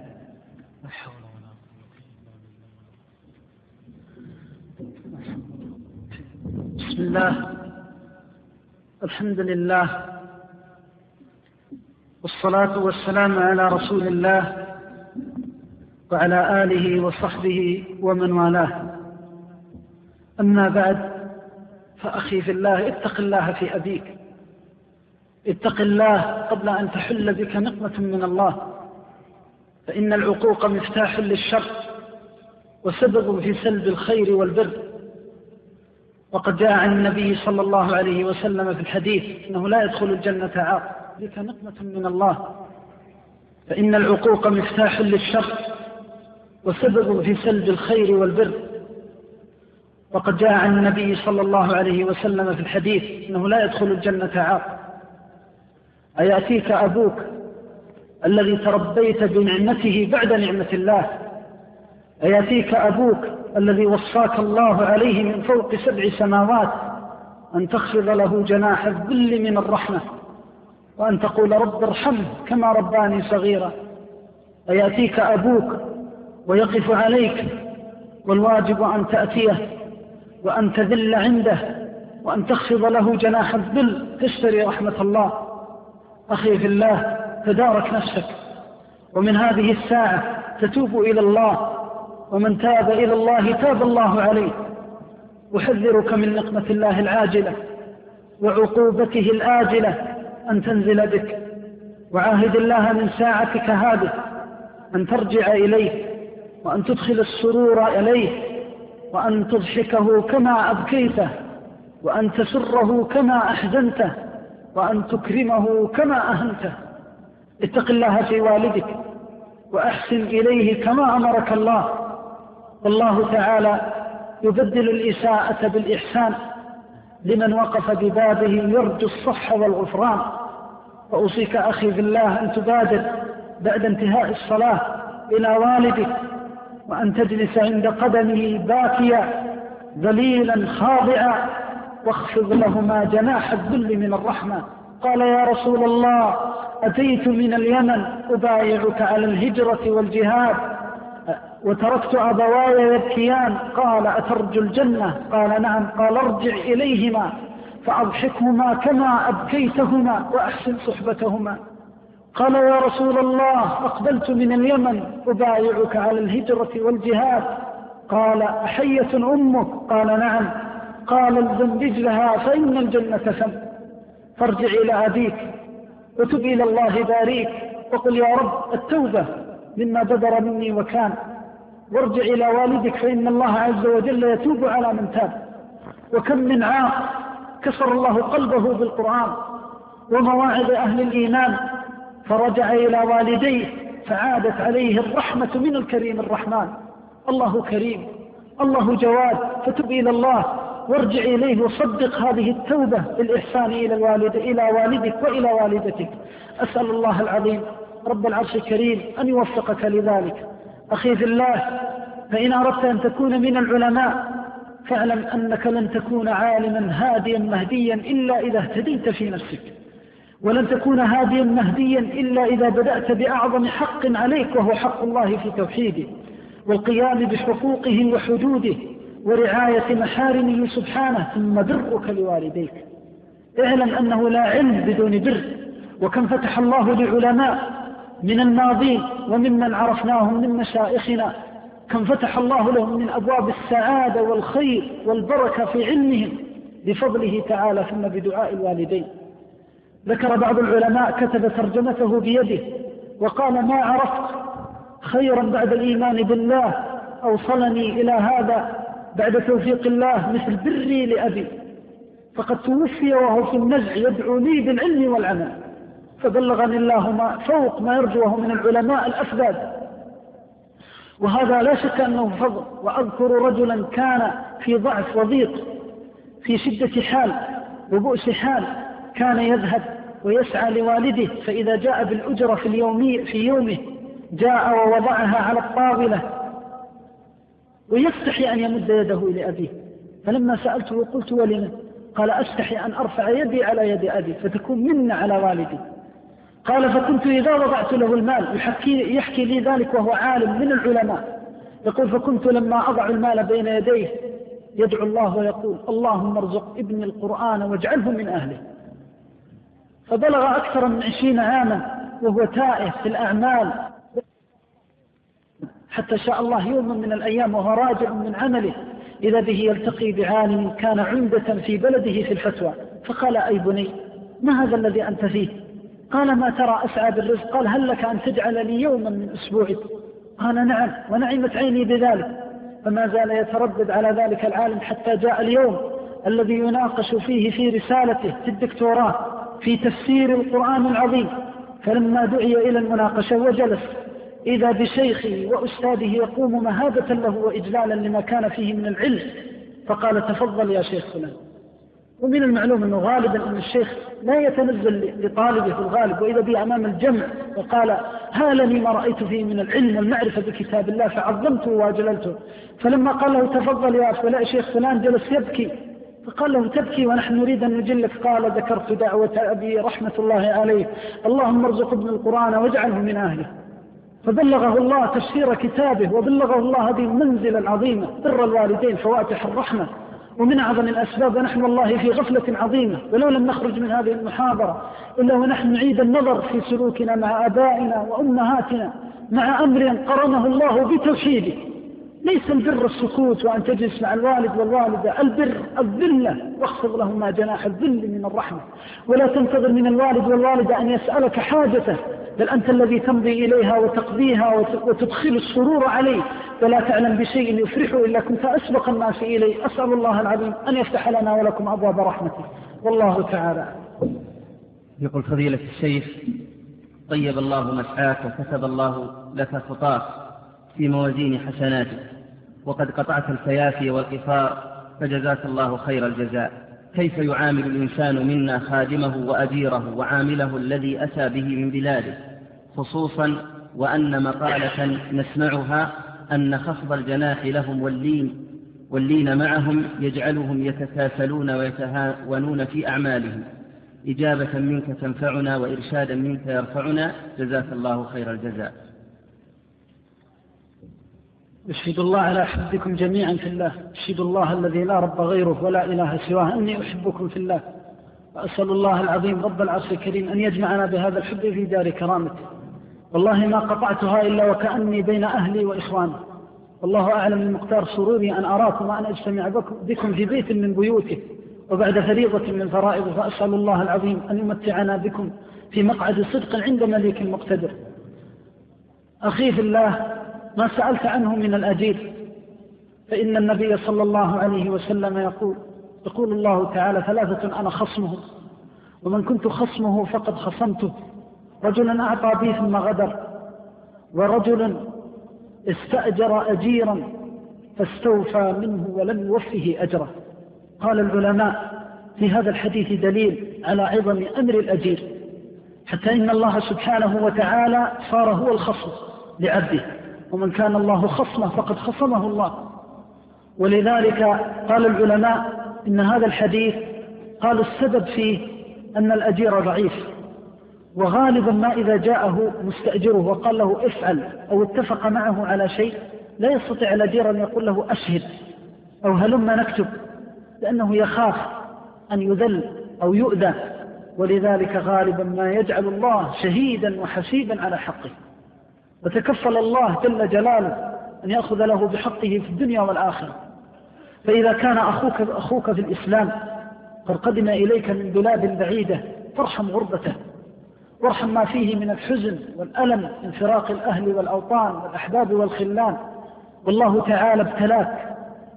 Speaker 1: بسم الله، الحمد لله، والصلاة والسلام على رسول الله وعلى آله وصحبه ومن والاه. أما بعد، فأخي في الله، اتق الله في أبيك، اتق الله قبل أن تحل بك نقمة من الله، فإن العقوق مفتاح للشر وسبب في سلب الخير والبر. وقد جاء عن النبي صلى الله عليه وسلم في الحديث إنه لا يدخل الجنة عاق، بك نقمة من الله، فإن العقوق مفتاح للشر وسبب في سلب الخير والبر. وقد جاء عن النبي صلى الله عليه وسلم في الحديث إنه لا يدخل الجنة عاق. أيأتيك أبوك الذي تربيت بنعمته بعد نعمة الله، أيأتيك أبوك الذي وصاك الله عليه من فوق سبع سماوات أن تخفض له جناح الذل من الرحمة وأن تقول رب ارحمه كما رباني صغيرا. أيأتيك أبوك ويقف عليك والواجب أن تأتيه وأن تذل عنده وأن تخفض له جناح الذل تشتري رحمة الله. أخي في الله، تدارك نفسك، ومن هذه الساعة تتوب إلى الله، ومن تاب إلى الله تاب الله عليه. أحذرك من نقمة الله العاجلة وعقوبته الآجلة أن تنزل بك، وعاهد الله من ساعتك هذه أن ترجع إليه وأن تدخل السرور إليه وأن تضحكه كما أبكيته وأن تسره كما أحزنته وأن تكرمه كما أهنته. اتق الله في والدك وأحسن إليه كما أمرك الله، والله تعالى يبدل الإساءة بالإحسان لمن وقف ببابه يرجو الصح والغفران. فأوصيك أخي في الله أن تبادر بعد انتهاء الصلاة إلى والدك وأن تجلس عند قدمه باكيا ذليلا خاضعا واخفض لهما جناح الذل من الرحمة. قال: يا رسول الله، أتيت من اليمن أبايعك على الهجرة والجهاد وتركت أبواي يبكيان. قال: أترجو الجنة؟ قال: نعم. قال: ارجع إليهما فأضحكهما كما أبكيتهما وأحسن صحبتهما. قال: يا رسول الله، أقبلت من اليمن أبايعك على الهجرة والجهاد. قال: أحية أمك؟ قال: نعم. قال الزم رجلها فإن الجنة ثم، فارجع إلى أبيك وتب إلى الله باريك، وقل يا رب التوبة مما بدر مني وكان، وارجع إلى والدك فإن الله عز وجل يتوب على من تاب. وكم من عام كسر الله قلبه بالقرآن ومواعظ أهل الإيمان، فرجع إلى والديه فعادت عليه الرحمة من الكريم الرحمن. الله كريم، الله جواد، فتب إلى الله وارجع إليه وصدق هذه التوبة بالإحسان إلى الوالد إلى والدك وإلى والدتك. أسأل الله العظيم رب العرش الكريم أن يوفقك لذلك. أخي في الله، فإن أردت أن تكون من العلماء فاعلم أنك لن تكون عالما هاديا مهديا إلا إذا اهتديت في نفسك، ولن تكون هاديا مهديا إلا إذا بدأت بأعظم حق عليك، وهو حق الله في توحيده والقيام بحقوقه وحدوده ورعاية محارمه سبحانه، ثم برك لوالديك. اعلم أنه لا علم بدون بر، وكم فتح الله لعلماء من الماضين وممن عرفناهم من مشائخنا، كم فتح الله لهم من أبواب السعادة والخير والبركة في علمهم بفضله تعالى ثم بدعاء الوالدين. ذكر بعض العلماء كتب ترجمته بيده وقال: ما عرفت خيرا بعد الإيمان بالله أوصلني إلى هذا بعد توفيق الله مثل بري لأبي، فقد توفي وهو في النزع يدعو لي بالعلم والعمل، فبلغني الله ما فوق ما يرجوه من العلماء الأفذاذ، وهذا لا شك أنه فضل. وأذكر رجلا كان في ضعف وضيق في شدة حال وبؤس حال، كان يذهب ويسعى لوالده، فإذا جاء بالأجرة في اليومي في يومه جاء ووضعها على الطاولة ويستحي أن يمد يده لأبيه. فلما سألته قلت: ولمن؟ قال: أستحي أن أرفع يدي على يد أبي فتكون منة على والدي. قال: فكنت إذا وضعت له المال، يحكي, يحكي لي ذلك وهو عالم من العلماء، يقول: فكنت لما أضع المال بين يديه يدعو الله ويقول: اللهم ارزق ابني القرآن واجعله من أهله. فبلغ أكثر من عشرين عاما وهو تائه في الأعمال، حتى شاء الله يوم من الأيام وهو راجع من عمله إذا به يلتقي بعالم كان عمدة في بلده في الفتوى، فقال: أي بني، ما هذا الذي أنت فيه؟ قال: ما ترى أسعى بالرزق؟ قال: هل لك أن تجعل لي يوما من أسبوعك؟ قال: نعم، ونعمت عيني بذلك. فما زال يتردد على ذلك العالم حتى جاء اليوم الذي يناقش فيه في رسالته في الدكتوراه في تفسير القرآن العظيم. فلما دعي إلى المناقشة وجلس إذا بشيخه وأستاذه يقوم مهابة له وإجلالا لما كان فيه من العلم، فقال: تفضل يا شيخ فلان. ومن المعلوم أنه غالبا أن الشيخ لا يتنزل لطالبه في الغالب، وإذا به أمام الجمع وقال: هالني ما رأيت فيه من العلم والمعرفة بكتاب الله فعظمته وأجللته. فلما قال له: تفضل يا فلان شيخ فلان، جلس يبكي، فقال له: تبكي ونحن نريد أن نجلك؟ قال: ذكرت دعوة أبي رحمة الله عليه، اللهم ارزق ابن القرآن واجعله من أهله. فبلغه الله تفسير كتابه، وبلغه الله هذه المنزلة العظيمة، بر الوالدين فواتح الرحمة، ومن أعظم الأسباب. ونحن والله في غفلة عظيمة، ولو لم نخرج من هذه المحاضرة إلا ونحن نعيد النظر في سلوكنا مع آبائنا وأمهاتنا مع أمر قرنه الله بتوحيده. ليس البر السكوت وأن تجلس مع الوالد والوالدة، البر الذلة، واخفض لهما جناح الذل من الرحمة، ولا تنتظر من الوالد والوالدة أن يسألك حاجته، بل أنت الذي تمضي إليها وتقضيها وتدخل السرور عليه، ولا تعلم بشيء يفرحه إلا كنت أسبق الناس إليه. أسأل الله العظيم أن يفتح لنا ولكم أبواب رحمته، والله تعالى.
Speaker 2: يقول فضيلة الشيخ: طيب الله مسعاك وكتب الله لك خطاك في موازين حسناتك، وقد قطعت الكيافي والقفار، فجزاك الله خير الجزاء. كيف يعامل الإنسان منا خادمه وأجيره وعامله الذي أتى به من بلاده، خصوصا وأن مقالة نسمعها أن خفض الجناح لهم واللين, واللين معهم يجعلهم يتكاسلون ويتهاونون في أعمالهم؟ إجابة منك تنفعنا وإرشادا منك يرفعنا، جزاك الله خير الجزاء.
Speaker 1: أشهد الله على أحبكم جميعا في الله، أشهد الله الذي لا رب غيره ولا إله سواه أني أحبكم في الله، وأسأل الله العظيم رب العرش الكريم أن يجمعنا بهذا الحب في دار كرامته. والله ما قطعتها إلا وكأني بين أهلي وإخواني، والله أعلم من مقدار سروري أن أراكم وأن أجتمع بكم في بيت من بيوته وبعد فريضة من فرائض، فأسأل الله العظيم أن يمتعنا بكم في مقعد صدق عند مليك مقتدر. أخي في الله، ما سألت عنه من الأجير، فإن النبي صلى الله عليه وسلم يقول يقول الله تعالى: ثلاثة أنا خصمه ومن كنت خصمه فقد خصمته، رجل أعطى بي ثم غدر، ورجل استأجر أجيرا فاستوفى منه ولم يوفه أجره. قال العلماء: في هذا الحديث دليل على عظم أمر الأجير، حتى إن الله سبحانه وتعالى صار هو الخصم لعبده، ومن كان الله خصمه فقد خصمه الله. ولذلك قال العلماء إن هذا الحديث قال السبب فيه أن الأجير ضعيف، وغالبا ما إذا جاءه مستأجره وقال له افعل أو اتفق معه على شيء لا يستطيع الأجير أن يقول له أشهد أو هلما نكتب، لأنه يخاف أن يذل أو يؤذى، ولذلك غالبا ما يجعل الله شهيدا وحسيبا على حقه، وتكفل الله جل جلاله أن يأخذ له بحقه في الدنيا والآخرة. فإذا كان أخوك, أخوك في الإسلام قد قدم إليك من بلاد بعيدة فارحم غربته، وارحم ما فيه من الحزن والألم من فراق الأهل والأوطان والأحباب والخلان. والله تعالى ابتلاك،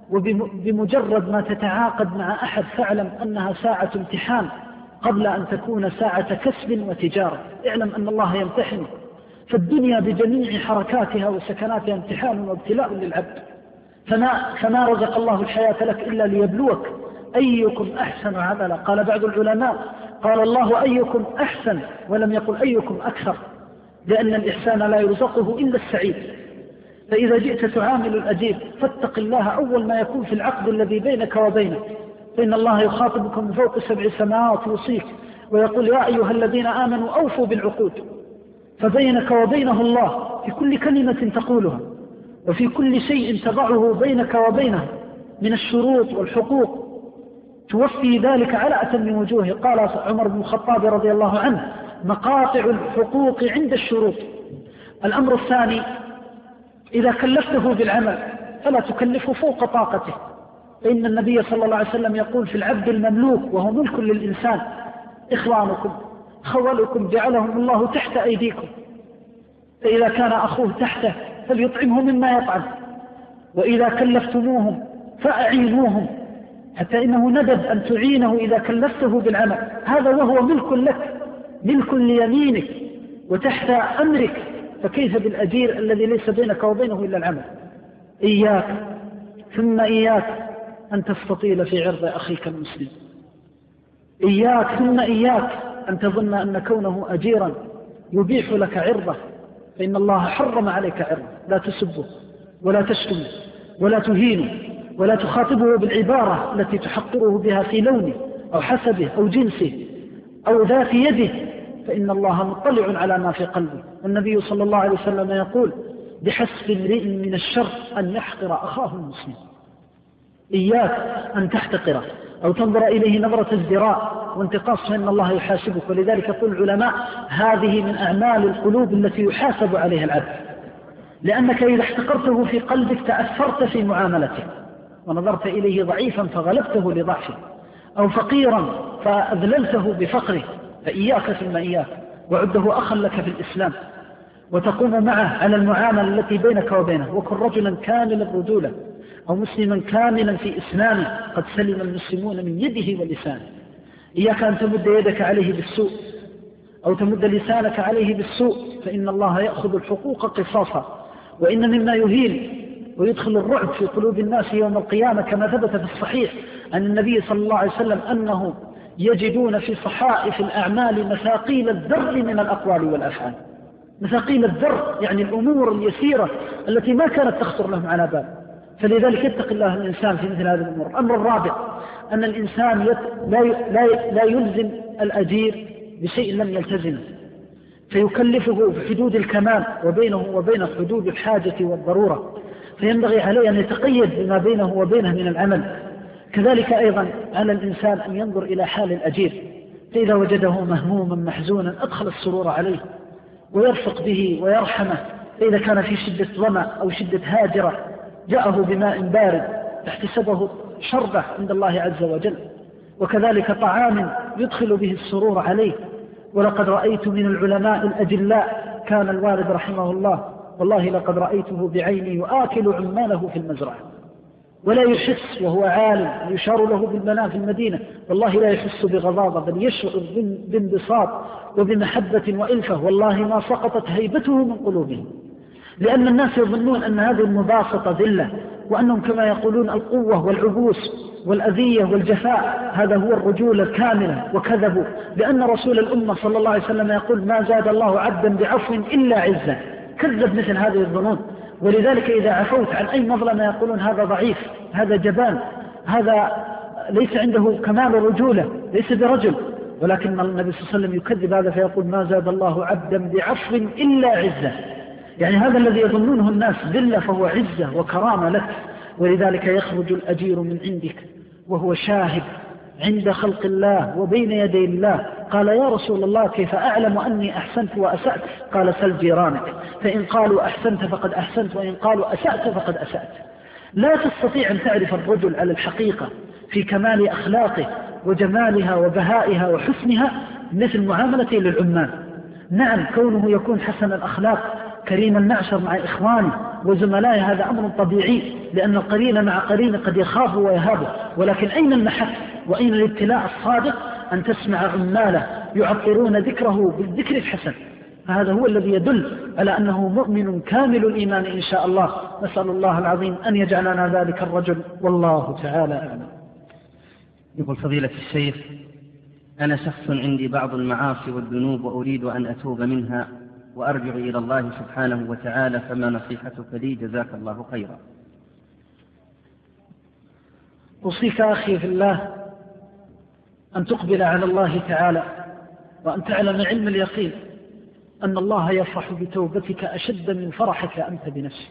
Speaker 1: وبمجرد ما تتعاقد مع أحد فاعلم أنها ساعة امتحان قبل أن تكون ساعة كسب وتجارة. اعلم أن الله يمتحن، فالدنيا بجميع حركاتها وسكناتها امتحان وابتلاء للعبد. فما, فما رزق الله الحياة لك إلا ليبلوك أيكم أحسن عملا. قال بعض العلماء: قال الله أيكم أحسن ولم يقل أيكم أكثر، لأن الإحسان لا يرزقه إلا السعيد. فإذا جئت تعامل الأجير فاتق الله أول ما يكون في العقد الذي بينك وبينه، فإن الله يخاطبك من فوق سبع سماوات يوصيك ويقول: يا أيها الذين آمنوا أوفوا بالعقود. فبينك وبينه الله في كل كلمة تقولها وفي كل شيء تضعه بينك وبينه من الشروط والحقوق توفي ذلك على أتم وجوه. قال عمر بن الخطاب رضي الله عنه: مقاطع الحقوق عند الشروط. الأمر الثاني: إذا كلفته بالعمل فلا تكلفه فوق طاقته، فإن النبي صلى الله عليه وسلم يقول في العبد المملوك وهو ملك للإنسان: إخوانكم خولكم جعلهم الله تحت أيديكم، فإذا كان أخوه تحته فليطعمه مما يطعم، وإذا كلفتموهم فأعينوهم، حتى إنه ندب أن تعينه إذا كلفته بالعمل، هذا وهو ملك لك، ملك ليمينك وتحت أمرك، فكيف بالأجير الذي ليس بينك وبينه إلا العمل؟ إياك ثم إياك أن تستطيل في عرض أخيك المسلم، إياك ثم إياك أن تظن أن كونه أجيرا يبيح لك عرضه، فإن الله حرم عليك عرضه، لا تسبه ولا تشتمه ولا تهينه ولا تخاطبه بالعبارة التي تحقره بها في لونه أو حسبه أو جنسه أو ذات يده، فإن الله مطلع على ما في قلبه. والنبي صلى الله عليه وسلم يقول: بحسب امرئ من الشر أن يحقر أخاه المسلم. إياك أن تحتقره أو تنظر إليه نظرة ازدراء وانتقاص، فإن الله يحاسبك. ولذلك يقول العلماء: هذه من أعمال القلوب التي يحاسب عليها العبد، لأنك إذا احتقرته في قلبك تأثرت في معاملته، ونظرت إليه ضعيفا فغلبته لضعفه، أو فقيرا فأذللته بفقره. فإياك ثم إياك، وعده أخا لك في الإسلام، وتقوم معه على المعاملة التي بينك وبينه. وكن رجلا كاملا الرجولة أو مسلما كاملا في إسلامه، قد سلم المسلمون من يده ولسانه. إياك أن تمد يدك عليه بالسوء أو تمد لسانك عليه بالسوء، فإن الله يأخذ الحقوق قصاصا. وإن مما يهين ويدخل الرعب في قلوب الناس يوم القيامة كما ثبت في الصحيح عن النبي صلى الله عليه وسلم أنه يجدون في صحائف الأعمال مثاقيل الذر من الأقوال والأفعال. مثاقيل الذر يعني الأمور اليسيرة التي ما كانت تخطر لهم على بال. فلذلك يتق الله الإنسان في مثل هذه الأمور. الأمر الرابع: أن الإنسان يت... لا, ي... لا, ي... لا يلزم الأجير بشيء لم يلتزمه، فيكلفه بحدود الكمال وبينه وبين حدود الحاجة والضرورة، فينبغي عليه أن يتقيد بما بينه وبينه من العمل. كذلك أيضا على الإنسان أن ينظر إلى حال الأجير، فإذا وجده مهموما محزونا أدخل السرور عليه ويرفق به ويرحمه، فإذا كان في شدة ظمأ أو شدة هاجرة جاءه بماء بارد احتسبه شربة عند الله عز وجل، وكذلك طعام يدخل به السرور عليه. ولقد رأيت من العلماء الأجلاء كان الوالد رحمه الله والله لقد رأيته بعيني يآكل عماله في المزرعة ولا يحس، وهو عالم يشار له بالمنام في المدينة، والله لا يحس بغضاضة بل يشعر بانبساط وبمحبة وإلفة، والله ما سقطت هيبته من قلوبهم، لأن الناس يظنون أن هذه المباسطة ذلة، وأنهم كما يقولون القوة والعبوس والأذية والجفاء هذا هو الرجولة الكاملة، وكذبوا، لأن رسول الأمة صلى الله عليه وسلم يقول ما زاد الله عبدا بعفو إلا عزة. كذب مثل هذه الظنون، ولذلك إذا عفوت عن أي مظلمة يقولون هذا ضعيف، هذا جبان، هذا ليس عنده كمال الرجولة، ليس برجل. ولكن النبي صلى الله عليه وسلم يكذب هذا فيقول ما زاد الله عبدا بعفو إلا عزة، يعني هذا الذي يظنونه الناس ذلة فهو عزة وكرامة لك. ولذلك يخرج الأجير من عندك وهو شاهد عند خلق الله وبين يدي الله. قال يا رسول الله كيف أعلم أني أحسنت وأسأت؟ قال سل جيرانك، فإن قالوا أحسنت فقد أحسنت، وإن قالوا أسأت فقد أسأت. لا تستطيع أن تعرف الرجل على الحقيقة في كمال أخلاقه وجمالها وبهائها وحسنها مثل معاملته للعمال. نعم كونه يكون حسن الأخلاق كريم المعشر مع إخوانه وزملائه هذا أمر طبيعي، لأن القرين مع قرين قد يخاف ويهابه، ولكن أين المحك وأين الابتلاء الصادق أن تسمع عماله يعطرون ذكره بالذكر الحسن؟ فهذا هو الذي يدل على أنه مؤمن كامل الإيمان إن شاء الله. نسأل الله العظيم أن يجعلنا ذلك الرجل، والله تعالى أعلم.
Speaker 2: يقول فضيلة الشيخ أنا شخص عندي بعض المعاصي والذنوب وأريد أن أتوب منها وأرجع إلى الله سبحانه وتعالى، فما نصيحتك لي جزاك الله خيرا؟
Speaker 1: أوصيك أخي في الله أن تقبل على الله تعالى، وأن تعلم علم اليقين أن الله يفرح بتوبتك أشد من فرحك أنت بنفسك.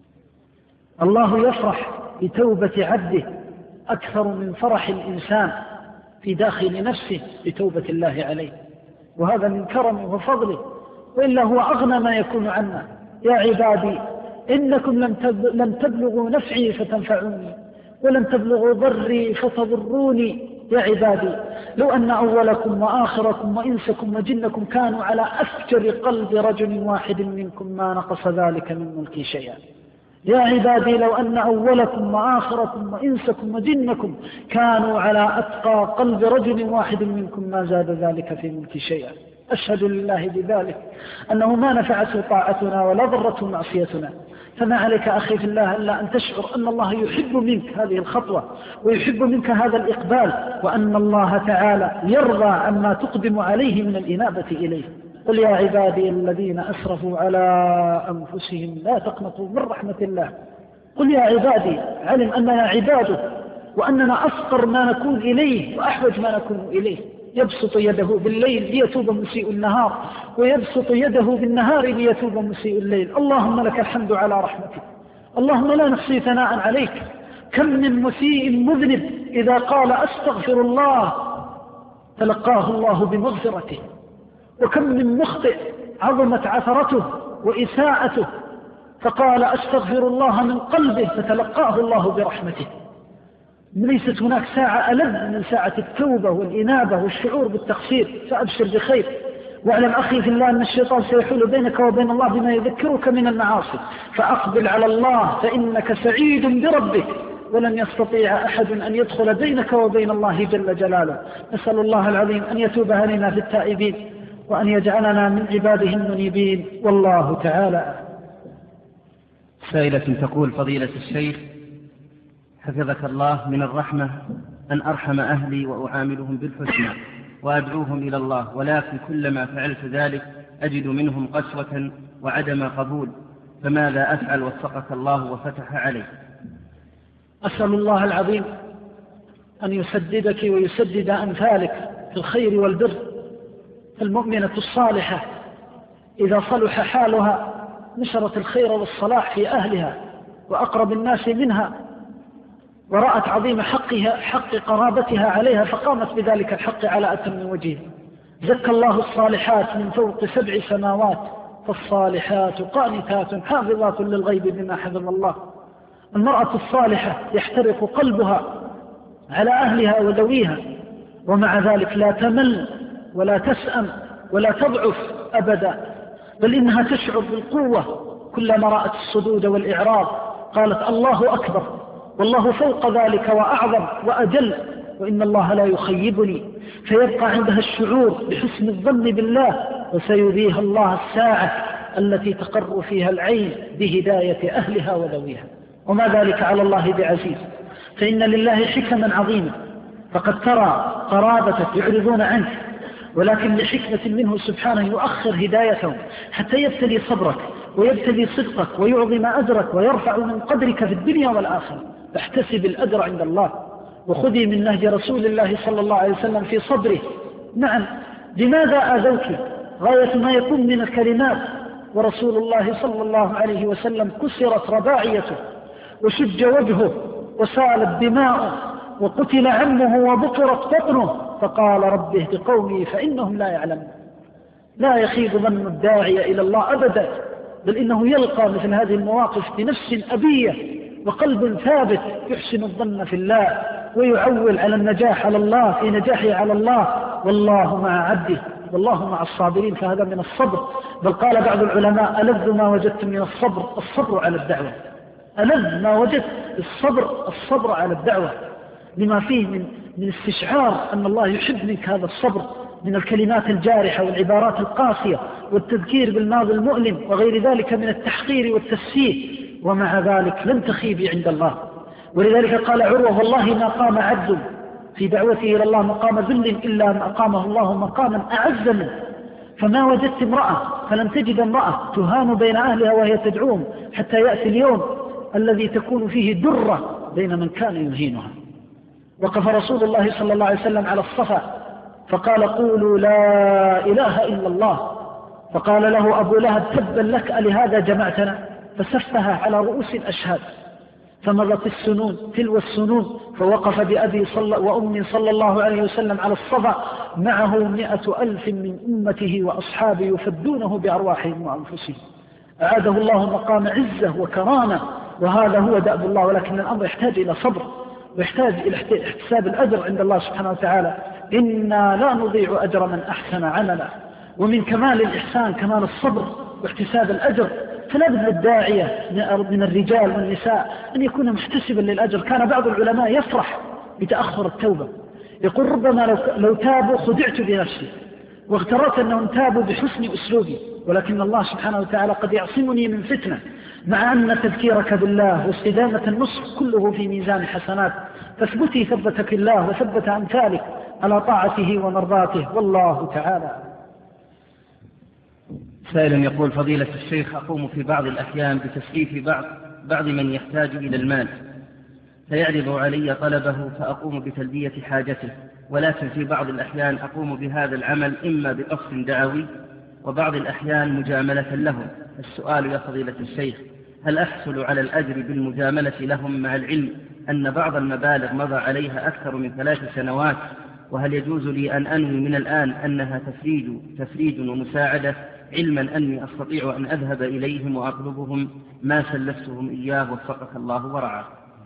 Speaker 1: الله يفرح بتوبة عبده أكثر من فرح الإنسان في داخل نفسه بتوبة الله عليه، وهذا من كرمه وفضله، وإلا هو أغنى ما يكون عنا. يا عبادي إنكم لم تبلغوا نفعي فتنفعوني ولم تبلغوا ضري فتضروني. يا عبادي لو أن أولكم وآخركم وإنسكم وجنكم كانوا على أفجر قلب رجل واحد منكم ما نقص ذلك من ملكي شيئا. يا عبادي لو أن أولكم وآخركم وإنسكم وجنكم كانوا على أتقى قلب رجل واحد منكم ما زاد ذلك في ملكي شيئا. أشهد لله بذلك أنه ما نفعته طاعتنا ولا ضرته معصيتنا. فما عليك أخي في الله إلا أن تشعر أن الله يحب منك هذه الخطوة ويحب منك هذا الإقبال، وأن الله تعالى يرضى عما تقدم عليه من الإنابة إليه. قل يا عبادي الذين أسرفوا على أنفسهم لا تقنطوا من رحمة الله. قل يا عبادي علم أننا عباده وأننا أفقر ما نكون إليه وأحوج ما نكون إليه. يبسط يده بالليل ليتوب مسيء النهار، ويبسط يده بالنهار ليتوب مسيء الليل. اللهم لك الحمد على رحمتك، اللهم لا نحصي ثناء عليك. كم من مسيء مذنب إذا قال أستغفر الله تلقاه الله بمغفرته، وكم من مخطئ عظمت عثرته وإساءته فقال أستغفر الله من قلبه فتلقاه الله برحمته. ليست هناك ساعة ألذ من ساعة التوبة والإنابة والشعور بالتقصير، فأبشر بخير. واعلم أخي في الله أن الشيطان سيحول بينك وبين الله بما يذكرك من المعاصي، فأقبل على الله فإنك سعيد بربك، ولن يستطيع أحد أن يدخل بينك وبين الله جل جلاله. نسأل الله العظيم أن يتوب علينا في التائبين وأن يجعلنا من عباده المنيبين، والله تعالى.
Speaker 2: سائلة تقول فضيلة الشيخ حفظك الله من الرحمة أن أرحم أهلي وأعاملهم بالحسنى وأدعوهم إلى الله، ولكن كلما فعلت ذلك أجد منهم قسوة وعدم قبول، فماذا أفعل وفقك الله وفتح علي؟
Speaker 1: أسأل الله العظيم أن يسددك ويسدد أمثالك في الخير والبر. المؤمنة الصالحة إذا صلح حالها نشرت الخير والصلاح في أهلها وأقرب الناس منها، ورأت عظيم حقها حق قرابتها عليها فقامت بذلك الحق على أتم وجه. زكى الله الصالحات من فوق سبع سماوات، فالصالحات قانتات حافظات للغيب بما حفظ الله. المرأة الصالحة يحترق قلبها على أهلها وذويها، ومع ذلك لا تمل ولا تسأم ولا تضعف أبدا، بل إنها تشعر بالقوة كلما رأت الصدود والإعراض قالت الله أكبر، والله فوق ذلك وأعظم وأجل، وإن الله لا يخيبني، فيبقى عندها الشعور بحسن الظن بالله، وسيريها الله الساعة التي تقر فيها العين بهداية أهلها وذويها. وما ذلك على الله بعزيز، فإن لله حكما عظيمة، فقد ترى قرابتك يعرضون عنك، ولكن لحكمة منه سبحانه يؤخر هدايتهم حتى يبتلي صبرك ويبتلي صدقك ويعظم أجرك ويرفع من قدرك في الدنيا والآخرة، فاحتسب الأجر عند الله، وخذي من نهج رسول الله صلى الله عليه وسلم في صبره. نعم، لماذا آذوك غاية ما يكون من الكلمات، ورسول الله صلى الله عليه وسلم كسرت رباعيته وشج وجهه وسالت دماؤه وقتل عمه وبطرت بطنه، فقال رب اهد قومي فإنهم لا يعلمون. لا يخيب ظن الداعي إلى الله أبدا، بل إنه يلقى مثل هذه المواقف بنفس أبية وقلب ثابت يحسن الظن في الله، ويعول على النجاح على الله في نجاحه على الله، والله مع عبده والله مع الصابرين، فهذا من الصبر. بل قال بعض العلماء ألذ ما وجدتم من الصبر الصبر على الدعوة، ألذ ما وجدت الصبر الصبر على الدعوة، لما فيه من من استشعار أن الله يحب منك هذا الصبر، من الكلمات الجارحة والعبارات القاسية والتذكير بالماضي المؤلم وغير ذلك من التحقير والتسفيه، ومع ذلك لن تخيبي عند الله. ولذلك قال عروة والله ما قام عبد في دعوته إلى الله مقام ذل إلا ما أقامه الله مقاما أعز منه، فما وجدت امرأة فلن تجد امرأة تهان بين أهلها وهي تدعوهم حتى يأتي اليوم الذي تكون فيه درة بين من كان يهينها. وقف رسول الله صلى الله عليه وسلم على الصفا فقال قولوا لا إله إلا الله، فقال له أبو لهب تبا لك ألهذا جمعتنا، فسفها على رؤوس الأشهاد، فمرت السنون تلو السنون، فوقف بأبي صلى وأمي صلى الله عليه وسلم على الصفا معه مئة ألف من أمته وأصحابه يفدونه بأرواحهم وأنفسهم. أعاده الله مقام عزة وكرامة، وهذا هو دأب الله، ولكن الأمر يحتاج إلى صبر ويحتاج إلى احتساب الأجر عند الله سبحانه وتعالى. إنا لا نضيع أجر من أحسن عملا، ومن كمال الإحسان كمال الصبر واحتساب الأجر. فلا بد للداعية من الرجال والنساء أن يكون محتسبا للأجر. كان بعض العلماء يفرح بتأخر التوبة، يقول ربما لو, لو تابوا خدعت بنفسي واغترت أنهم تابوا بحسن أسلوبي، ولكن الله سبحانه وتعالى قد يعصمني من فتنة، مع أن تذكيرك بالله واستدامة النصح كله في ميزان حسنات. فاثبتي ثبتك الله وثبت أمثالك على طاعته ومرضاته، والله تعالى.
Speaker 2: سائل يقول فضيلة الشيخ أقوم في بعض الأحيان بتسليف بعض, بعض من يحتاج إلى المال، فيعرض علي طلبه فأقوم بتلبية حاجته، ولكن في بعض الأحيان أقوم بهذا العمل إما بقصد دعوي وبعض الأحيان مجاملة لهم. السؤال يا فضيلة الشيخ، هل أحصل على الأجر بالمجاملة لهم مع العلم أن بعض المبالغ مضى عليها أكثر من ثلاث سنوات؟ وهل يجوز لي أن أنوي من الآن أنها تفريج, تفريج ومساعدة، علما أني أستطيع أن أذهب إليهم وأطلبهم ما سلفتهم إياه وفقك الله ورعاه؟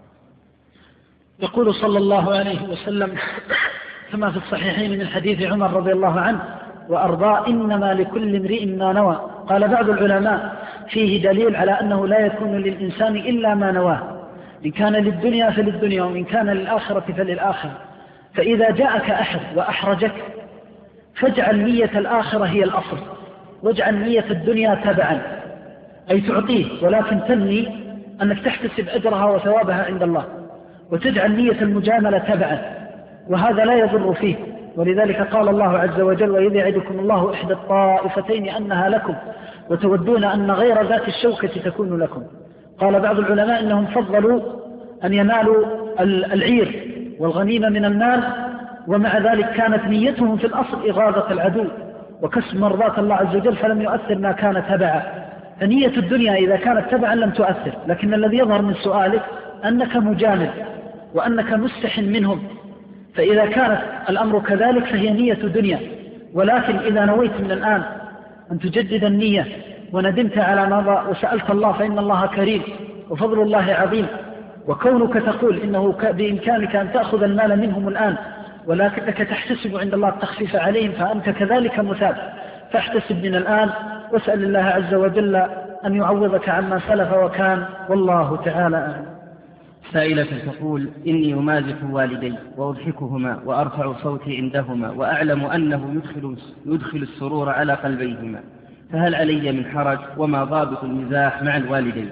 Speaker 1: يقول صلى الله عليه وسلم كما في الصحيحين من الحديث عمر رضي الله عنه وأرضاه إنما لكل امرئ ما نوى. قال بعض العلماء فيه دليل على أنه لا يكون للإنسان إلا ما نواه، إن كان للدنيا فللدنيا وإن كان للآخرة فللآخرة. فإذا جاءك أحد وأحرجك فاجعل نية الآخرة هي الأصل، واجعل نية الدنيا تبعا، أي تعطيه ولكن تنمي أنك تحتسب أجرها وثوابها عند الله، وتجعل نية المجاملة تبعا، وهذا لا يضر فيه. ولذلك قال الله عز وجل وإذ يعدكم الله إحدى الطائفتين أنها لكم وتودون أن غير ذات الشوكة تكون لكم. قال بعض العلماء إنهم فضلوا أن ينالوا العير والغنيمة من المال، ومع ذلك كانت نيتهم في الأصل إغاظة العدو وكسب مرضات الله عز وجل، فلم يؤثر ما كان تبعا. فنية الدنيا إذا كانت تبعا لم تؤثر، لكن الذي يظهر من سؤالك أنك مجامل وأنك مستحن منهم، فإذا كانت الأمر كذلك فهي نية دنيا. ولكن إذا نويت من الآن أن تجدد النية وندمت على ماذا وسألت الله، فإن الله كريم وفضل الله عظيم، وكونك تقول إنه بإمكانك أن تأخذ المال منهم الآن ولكنك تحتسب عند الله التخفيف عليهم فأنت كذلك مثاب، فاحتسب من الآن واسأل الله عز وجل أن يعوضك عما سلف وكان، والله تعالى أعلم.
Speaker 2: سائلة تقول: إني أمازح والدي وأضحكهما وأرفع صوتي عندهما وأعلم أنه يدخل, يدخل السرور على قلبيهما، فهل علي من حرج؟ وما ضابط المزاح مع الوالدين؟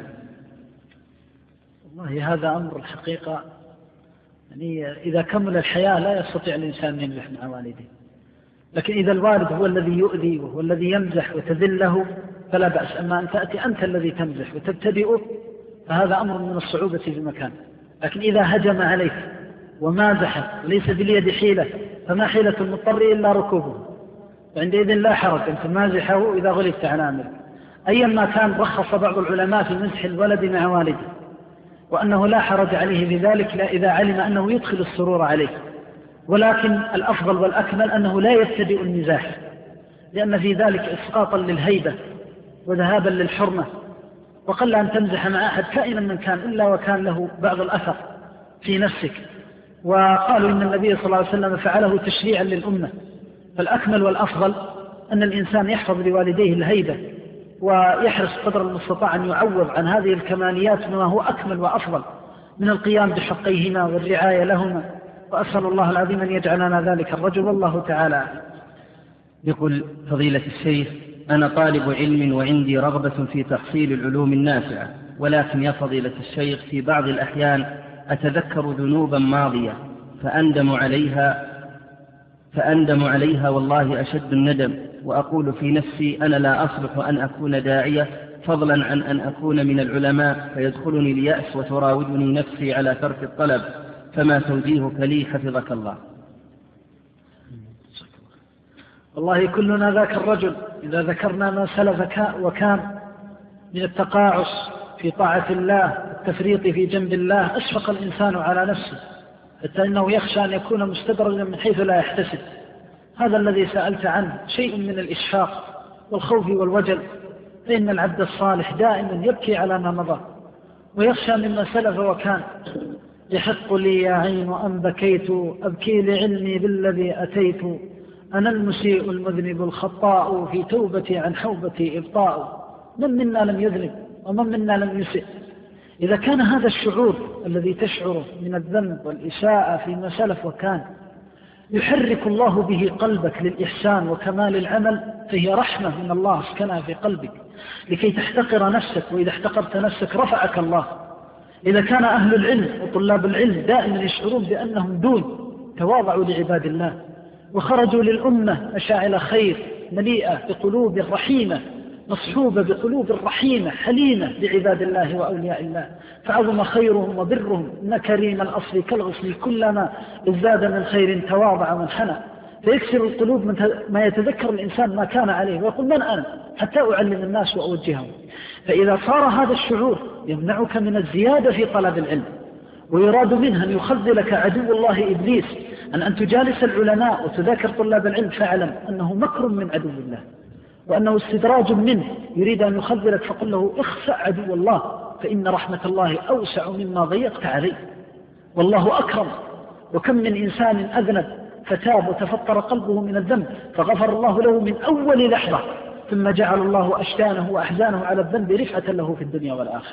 Speaker 1: والله هذا أمر الحقيقة يعني إذا كمل الحياة لا يستطيع الإنسان أن يمزح مع والديه، لكن إذا الوالد هو الذي يؤذي وهو الذي يمزح وتذله فلا بأس. أما أن تأتي أنت الذي تمزح وتبتدئه فهذا أمر من الصعوبة في مكان. لكن إذا هجم عليك ومازح وليس باليد حيلة فما حيلة المضطر إلا ركوبه، فعندئذ لا حرج أن تمازحه إذا غلبت على أمره. أيما كان رخص بعض العلماء في مزح الولد مع والده، وأنه لا حرج عليه بذلك لا إذا علم أنه يدخل السرور عليه، ولكن الأفضل والأكمل أنه لا يبتدئ المزاح، لأن في ذلك إسقاطا للهيبة وذهابا للحرمة، وقل أن تمزح مع أحد كائنا من كان إلا وكان له بعض الأثر في نفسك. وقالوا إن النبي صلى الله عليه وسلم فعله تشريعا للأمة، فالأكمل والأفضل أن الإنسان يحفظ لوالديه الهيبة ويحرص قدر المستطاع أن يعوض عن هذه الكماليات بما هو أكمل وأفضل من القيام بحقيهما والرعاية لهما، وأسأل الله العظيم أن يجعلنا ذلك الرجل، والله تعالى.
Speaker 2: يقول فضيلة الشيخ: أنا طالب علم وعندي رغبة في تحصيل العلوم النافعة، ولكن يا فضيلة الشيخ في بعض الأحيان أتذكر ذنوبا ماضية فأندم عليها فأندم عليها والله أشد الندم، وأقول في نفسي أنا لا أصلح أن أكون داعية فضلا عن أن أكون من العلماء، فيدخلني اليأس وتراودني نفسي على ترك الطلب، فما توجيهك لي حفظك الله؟
Speaker 1: والله كلنا ذاك الرجل إذا ذكرنا ما سلف وكان من التقاعس في طاعة الله التفريط في جنب الله أشفق الإنسان على نفسه، حتى إنه يخشى أن يكون مستدرجا من حيث لا يحتسب. هذا الذي سألت عنه شيء من الإشفاق والخوف والوجل، فإن العبد الصالح دائما يبكي على ما مضى ويخشى مما سلف وكان. يحق لي يا عين أن بكيت أبكي لعلمي بالذي أتيت، أنا المسيء المذنب الخطاء في توبتي عن حوبتي إبطاء. من منا لم يذنب ومن منا لم يسئ؟ إذا كان هذا الشعور الذي تشعره من الذنب والإساءة فيما سلف وكان يحرك الله به قلبك للإحسان وكمال العمل، فهي رحمة من الله اسكنها في قلبك لكي تحتقر نفسك، وإذا احتقرت نفسك رفعك الله. إذا كان أهل العلم وطلاب العلم دائما يشعرون بأنهم دون، تواضعوا لعباد الله وخرجوا للأمة مشاعل خير مليئة بقلوب رحيمة مصحوبة بقلوب رحيمة حليمة بعباد الله وأولياء الله، فعظم خيرهم وبرهم. إن كريم الأصل كالغصن كلما ازداد من خير تواضع وانحنى، فيكسر القلوب من ما يتذكر الإنسان ما كان عليه ويقول من أنا حتى أعلم الناس وأوجههم. فإذا صار هذا الشعور يمنعك من الزيادة في طلب العلم، ويراد منها أن يخذلك عدو الله إبليس أن أن تجالس العلماء وتذاكر طلاب العلم، فاعلم أنه مكر من عدو الله وأنه استدراج منه يريد أن يخذلك، فقل له اخسأ عدو الله فإن رحمة الله أوسع مما ضيقت عليه، والله أكرم. وكم من إنسان أذنب فتاب وتفطر قلبه من الذنب فغفر الله له من أول لحظة، ثم جعل الله أشتانه وأحزانه على الذنب رفعة له في الدنيا والآخرة.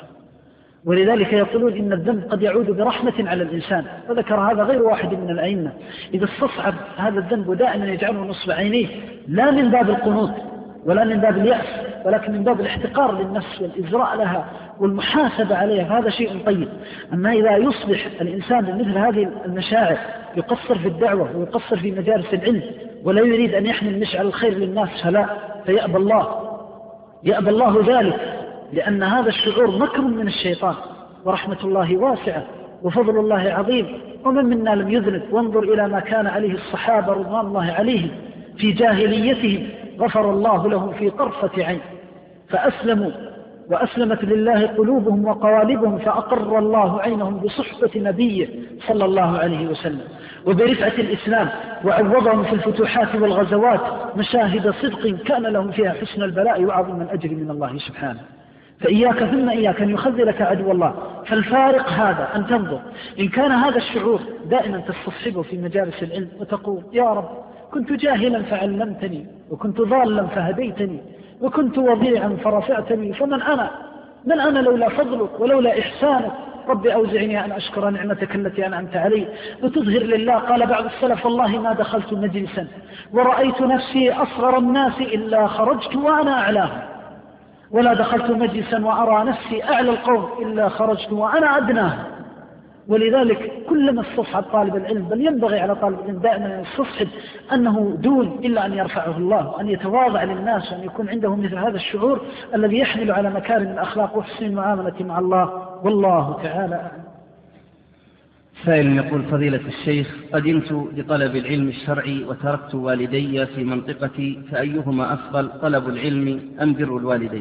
Speaker 1: ولذلك يقولون إن الذنب قد يعود برحمة على الإنسان، وذكر هذا غير واحد من الأئمة. إذا استصعب هذا الذنب دائما يجعله نصب عينيه، لا من باب القنوط ولا من باب اليأس، ولكن من باب الاحتقار للنفس والإزراء لها والمحاسبة عليها، فهذا شيء طيب. أما إذا يصبح الإنسان بمثل هذه المشاعر يقصر في الدعوة ويقصر في مجالس العلم ولا يريد أن يحمل مشعل الخير للناس، فلا فيأبى الله يأبى الله ذلك، لأن هذا الشعور مكر من الشيطان، ورحمة الله واسعة وفضل الله عظيم. ومن منا لم يذنب؟ وانظر إلى ما كان عليه الصحابة رضوان الله عليهم في جاهليتهم، غفر الله لهم في طرفة عين فأسلموا وأسلمت لله قلوبهم وقوالبهم، فأقر الله عينهم بصحبة نبيه صلى الله عليه وسلم وبرفعة الإسلام، وعوضهم في الفتوحات والغزوات مشاهد صدق كان لهم فيها حسن البلاء وعظم الأجر من الله سبحانه. فإياك ثم إياك أن يخذلك عدو الله. فالفارق هذا أن تنظر إن كان هذا الشعور دائما تستصحبه في مجالس العلم وتقول يا رب كنت جاهلا فعلمتني، وكنت ضالا فهديتني، وكنت وضيعا فرفعتني، فمن أنا من أنا لولا فضلك ولولا إحسانك، رب أوزعني أن أشكر نعمتك التي أنعمت علي، وتظهر لله. قال بعض السلف والله ما دخلت مجلسا ورأيت نفسي أصغر الناس إلا خرجت وأنا أعلاهم، ولا دخلت مجلسا وأرى نفسي أعلى القوم إلا خرجت وأنا أدناهم. ولذلك كلما استصحب طالب العلم، بل ينبغي على طالب العلم دائما أن يستصحب أنه دون إلا أن يرفعه الله، وأن يتواضع للناس، وأن يكون عنده مثل هذا الشعور الذي يحمل على مكارم الأخلاق وحسن المعاملة مع الله، والله تعالى أعلم.
Speaker 2: سائل يقول فضيلة الشيخ قدمت لطلب العلم الشرعي وتركت والدي في منطقتي، فأيهما أفضل طلب العلم أم بر الوالدين؟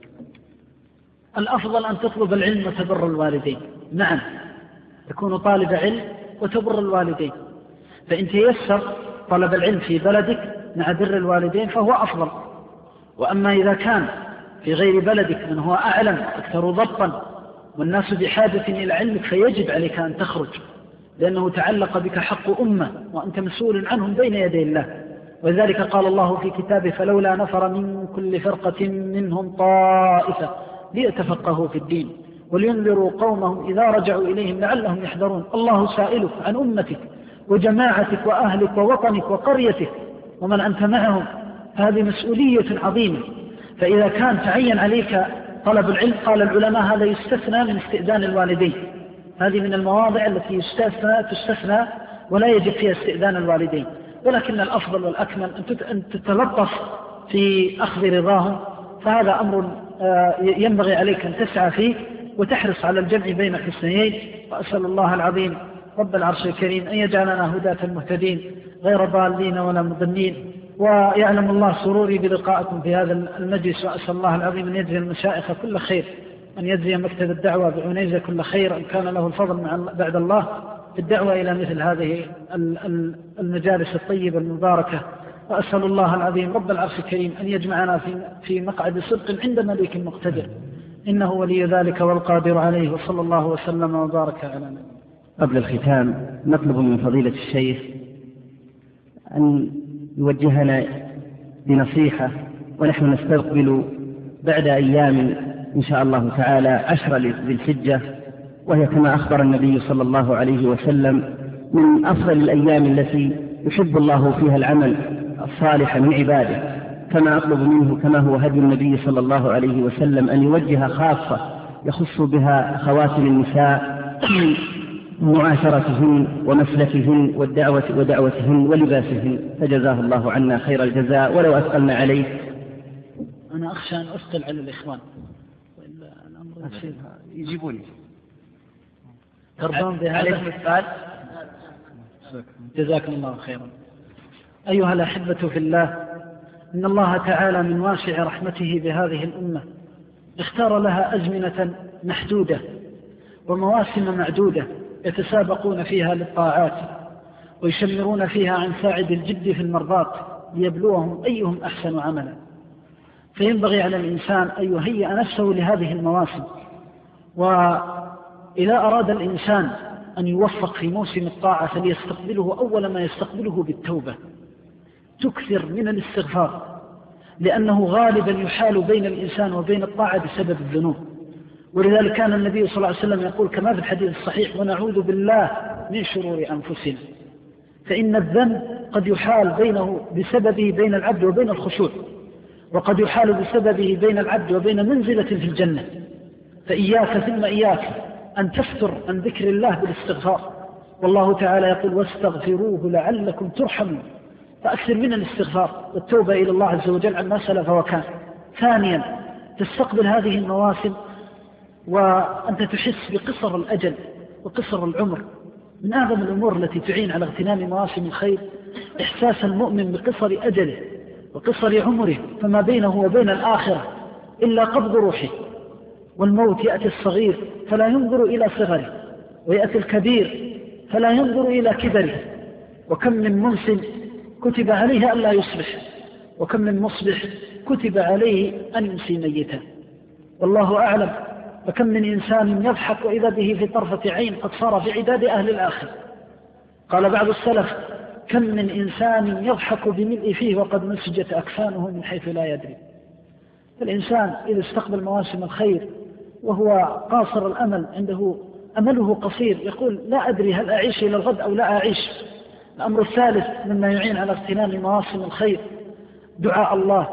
Speaker 1: الأفضل أن تطلب العلم وتبر الوالدين. نعم، تكون طالب علم وتبر الوالدين، فإن تيسر طلب العلم في بلدك مع بر الوالدين فهو أفضل. وأما إذا كان في غير بلدك من هو أعلم أكثر ضبطا والناس بحاجة إلى علمك، فيجب عليك أن تخرج، لأنه تعلق بك حق أمة وأنت مسؤول عنهم بين يدي الله. وذلك قال الله في كتابه فلولا نفر من كل فرقة منهم طائفة ليتفقهوا في الدين ولينذروا قومهم إذا رجعوا إليهم لعلهم يحذرون. الله سائلك عن أمتك وجماعتك وأهلك ووطنك وقريتك ومن أنت معهم، هذه مسؤولية عظيمة. فإذا كان تعين عليك طلب العلم، قال العلماء هذا يستثنى من استئذان الوالدين، هذه من المواضع التي يستثنى تستثنى ولا يجب فيها استئذان الوالدين. ولكن الأفضل والأكمل أن تتلطف في أخذ رضاهم، فهذا أمر ينبغي عليك أن تسعى فيه وتحرص على الجمع بين الحسنيين. وأسأل الله العظيم رب العرش الكريم أن يجعلنا هداة مهتدين غير ضالين ولا مضلين. ويعلم الله سروري بلقائكم في هذا المجلس، وأسأل الله العظيم أن يجزي المشائخ كل خير، أن يجزي مكتب الدعوة بعنيزة كل خير، أن كان له الفضل مع بعد الله في الدعوة إلى مثل هذه المجالس الطيبة المباركة. وأسأل الله العظيم رب العرش الكريم أن يجمعنا في في مقعد صدق عند مليك مقتدر، إنه ولي ذلك والقادر عليه. وصلى الله وسلم وبارك على نبينا.
Speaker 2: قبل الختام نطلب من فضيلة الشيخ أن يوجهنا بنصيحة، ونحن نستقبل بعد أيام إن شاء الله تعالى عشر ذي الحجة، وهي كما أخبر النبي صلى الله عليه وسلم من أفضل الأيام التي يحب الله فيها العمل الصالح من عباده، كما أطلب منه كما هو هدي النبي صلى الله عليه وسلم أن يوجه خاصة يخص بها خواتم النساء في معاشرتهن ومسلكهن والدعوة ودعوتهن ولباسهن، فجزاه الله عنا خير الجزاء ولو أثقلنا عليه.
Speaker 1: أنا أخشى أن أثقل على الإخوان وإلا الأمر
Speaker 2: يجيبوني
Speaker 1: ترضون بهذا السؤال؟ جزاكم الله خيرا. أيها الأحبة في الله، إن الله تعالى من واسع رحمته بهذه الأمة اختار لها أزمنة محدودة ومواسم معدودة يتسابقون فيها للطاعات ويشمرون فيها عن ساعد الجد في المرضات ليبلوهم أيهم أحسن عملا. فينبغي على الإنسان أن يهيئ نفسه لهذه المواسم. وإذا أراد الإنسان أن يوفق في موسم الطاعة فليستقبله أول ما يستقبله بالتوبة، تكثر من الاستغفار، لأنه غالبا يحال بين الإنسان وبين الطاعة بسبب الذنوب. ولذلك كان النبي صلى الله عليه وسلم يقول كما في الحديث الصحيح ونعوذ بالله من شرور أنفسنا، فإن الذنب قد يحال بينه بسببه بين العبد وبين الخشوع، وقد يحال بسببه بين العبد وبين منزلة في الجنة. فإياك ثم إياك أن تفتر عن ذكر الله بالاستغفار، والله تعالى يقول واستغفروه لعلكم ترحمون، فأكثر من الاستغفار والتوبة إلى الله عز وجل عما سلف وكان. ثانيا تستقبل هذه المواسم وأنت تحس بقصر الأجل وقصر العمر. من أعظم الأمور التي تعين على اغتنام مواسم الخير إحساس المؤمن بقصر أجله وقصر عمره، فما بينه وبين الآخرة إلا قبض روحه. والموت يأتي الصغير فلا ينظر إلى صغره، ويأتي الكبير فلا ينظر إلى كبره. وكم من منسن كتب عليه ألا يصبح، وكم من مصبح كتب عليه أن يمسي ميتا. والله أعلم. فكم من إنسان يضحك وإذا به في طرفة عين قد صار في عداد أهل الآخر. قال بعض السلف: كم من إنسان يضحك بملء فيه وقد نسجت أكفانه من حيث لا يدري. فالإنسان إذا استقبل مواسم الخير وهو قاصر الأمل، عنده أمله قصير، يقول: لا أدري هل أعيش إلى الغد أو لا أعيش. الأمر الثالث مما يعين على اغتنام مواسم الخير دعاء الله.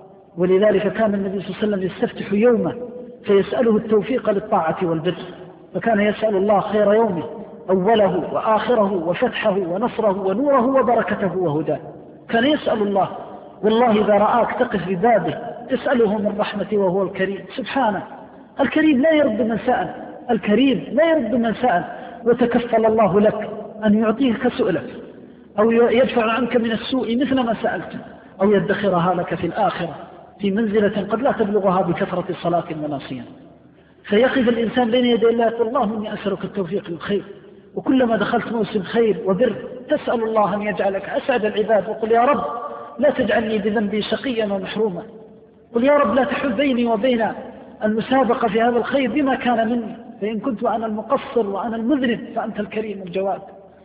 Speaker 1: ولذلك كان النبي صلى الله عليه وسلم يستفتح يومه فيسأله التوفيق للطاعة والبر، فكان يسأل الله خير يومه أوله وآخره وفتحه ونصره ونوره وبركته وهداه. كان يسأل الله. والله إذا رآك تقف ببابه تسأله من رحمته وهو الكريم سبحانه. الكريم لا يرد من سأل، الكريم لا يرد من سأل. وتكفل الله لك أن يعطيك سؤلك أو يدفع عنك من السوء مثل ما سألت، أو يدخرها لك في الآخرة في منزلة قد لا تبلغها بكثرة الصلاة ونصيان. فيقف الإنسان بين يدي الله يقول: اللهم إني أسألك التوفيق للخير. وكلما دخلت موسم خير وبر تسأل الله أن يجعلك أسعد العباد، وقل: يا رب لا تجعلني بذنبي شقيا ومحروما. قل: يا رب لا تحل بيني وبين المسابقة في هذا الخير بما كان مني، فإن كنت أنا المقصر وأنا المذنب فأنت الكريم الجواد.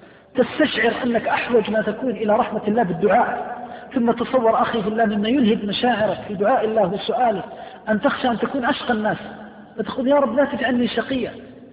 Speaker 1: تستشعر أنك أحوج ما تكون إلى رحمة الله بالدعاء. ثم تصور أخي في الله مما يلهب مشاعرك في دعاء الله وسؤاله أن تخشى أن تكون أشقى الناس، فتقول: يا رب لا تجعلني شقيا،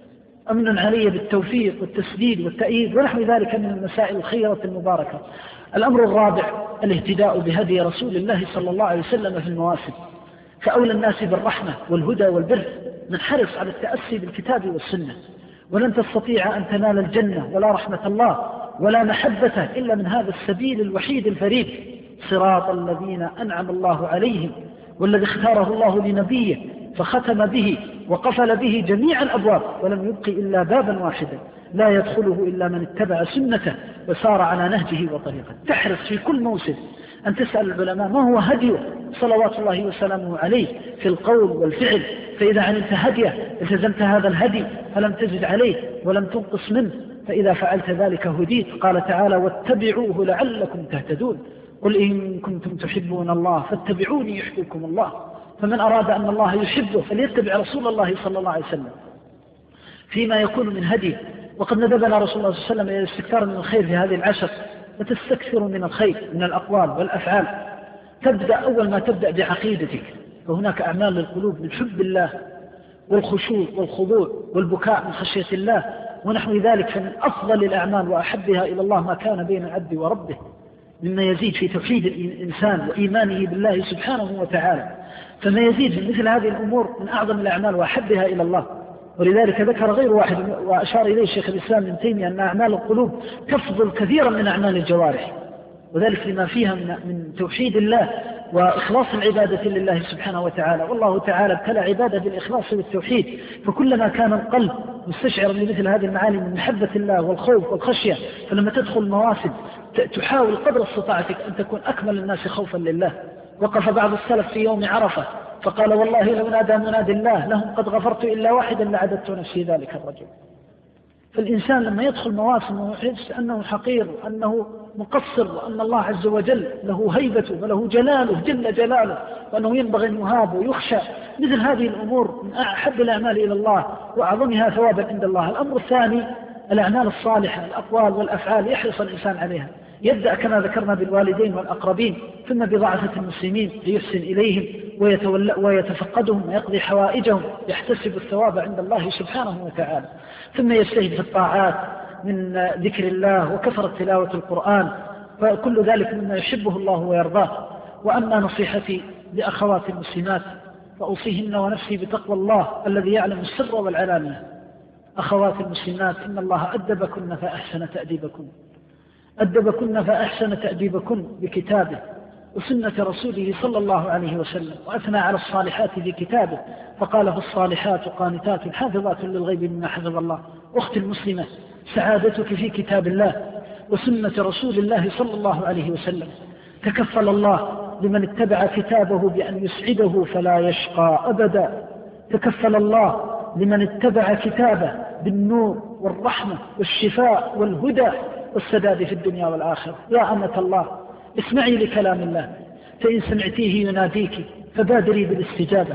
Speaker 1: أمن علي بالتوفيق والتسديد والتأييد ونحو ذلك من المسائل الخيرة المباركة. الأمر الرابع الاهتداء بهدي رسول الله صلى الله عليه وسلم في المواسم. فأولى الناس بالرحمة والهدى والبر من حرص على التأسي بالكتاب والسنة. ولن تستطيع أن تنال الجنة ولا رحمة الله ولا محبته إلا من هذا السبيل الوحيد الفريد، صراط الذين أنعم الله عليهم، والذي اختاره الله لنبيه فختم به وقفل به جميع الأبواب ولم يبقي إلا بابا واحدا لا يدخله إلا من اتبع سنته وسار على نهجه وطريقه. تحرص في كل موسم أن تسأل العلماء ما هو هديه صلوات الله وسلامه عليه في القول والفعل، فإذا علمت هديه التزمت هذا الهدي فلم تزد عليه ولم تنقص منه، فإذا فعلت ذلك هديت. قال تعالى: واتبعوه لعلكم تهتدون. قل إن كنتم تحبون الله فاتبعوني يحببكم الله. فمن أراد أن الله يحبه فليتبع رسول الله صلى الله عليه وسلم فيما يكون من هدي. وقد ندبنا رسول الله صلى الله عليه وسلم إلى الاستكثار من الخير في هذه العشر، وتستكثر من الخير من الأقوال والأفعال. تبدأ أول ما تبدأ بعقيدتك، فهناك أعمال للقلوب من حب الله والخشوع والخضوع والبكاء من خشية الله ونحو ذلك. فمن أفضل الأعمال وأحبها إلى الله ما كان بين العبد وربه، مما يزيد في توحيد الإنسان وإيمانه بالله سبحانه وتعالى. فما يزيد في مثل هذه الأمور من أعظم الأعمال وأحبها إلى الله. ولذلك ذكر غير واحد وأشار إليه شيخ الإسلام ابن تيمية أن أعمال القلوب تفضل كثيرا من أعمال الجوارح، وذلك لما فيها من, من توحيد الله وإخلاص العبادة لله سبحانه وتعالى. والله تعالى ابتلى عباده بالإخلاص والتوحيد، فكلما كان القلب مستشعرا لمثل هذه المعاني من محبة الله والخوف والخشية، فلما تدخل المواسم تحاول قدر استطاعتك أن تكون أكمل الناس خوفا لله. وقف بعض السلف في يوم عرفة فقال: والله لو نادى منادي الله لهم قد غفرت إلا واحدا لعددت نفسي ذلك الرجل. فالإنسان لما يدخل مواسم ويحس أنه حقير وأنه مقصر وأن الله عز وجل له هيبته وله جلاله جل جلاله وأنه ينبغي أن يهاب ويخشى، مثل هذه الأمور من أحب الأعمال إلى الله وأعظمها ثوابا عند الله. الأمر الثاني الأعمال الصالحة، الأقوال والأفعال يحرص الإنسان عليها. يبدأ كما ذكرنا بالوالدين والأقربين، ثم بضعفة المسلمين ليحسن إليهم ويتفقدهم ويقضي حوائجهم، يحتسب الثواب عند الله سبحانه وتعالى. ثم يجتهد في الطاعات من ذكر الله وكثرة تلاوة القرآن، فكل ذلك مما يحبه الله ويرضاه. وأما نصيحتي لأخوات المسلمات فأوصيهن ونفسي بتقوى الله الذي يعلم السر والعلانية. أخوات المسلمات إن الله أدبكن فأحسن تأديبكن أدبكن فأحسن تأديبكن بكتابه وسنة رسوله صلى الله عليه وسلم، وأثنى على الصالحات في كتابه فقال: فالصالحات قانتات حافظات للغيب مما حفظ الله. أختي المسلمة، سعادتك في كتاب الله وسنة رسول الله صلى الله عليه وسلم. تكفل الله لمن اتبع كتابه بأن يسعده فلا يشقى أبدا. تكفل الله لمن اتبع كتابه بالنور والرحمة والشفاء والهدى والسداد في الدنيا والآخرة. يا أمة الله، اسمعي لكلام الله، فإن سمعتيه يناديك فبادري بالاستجابة.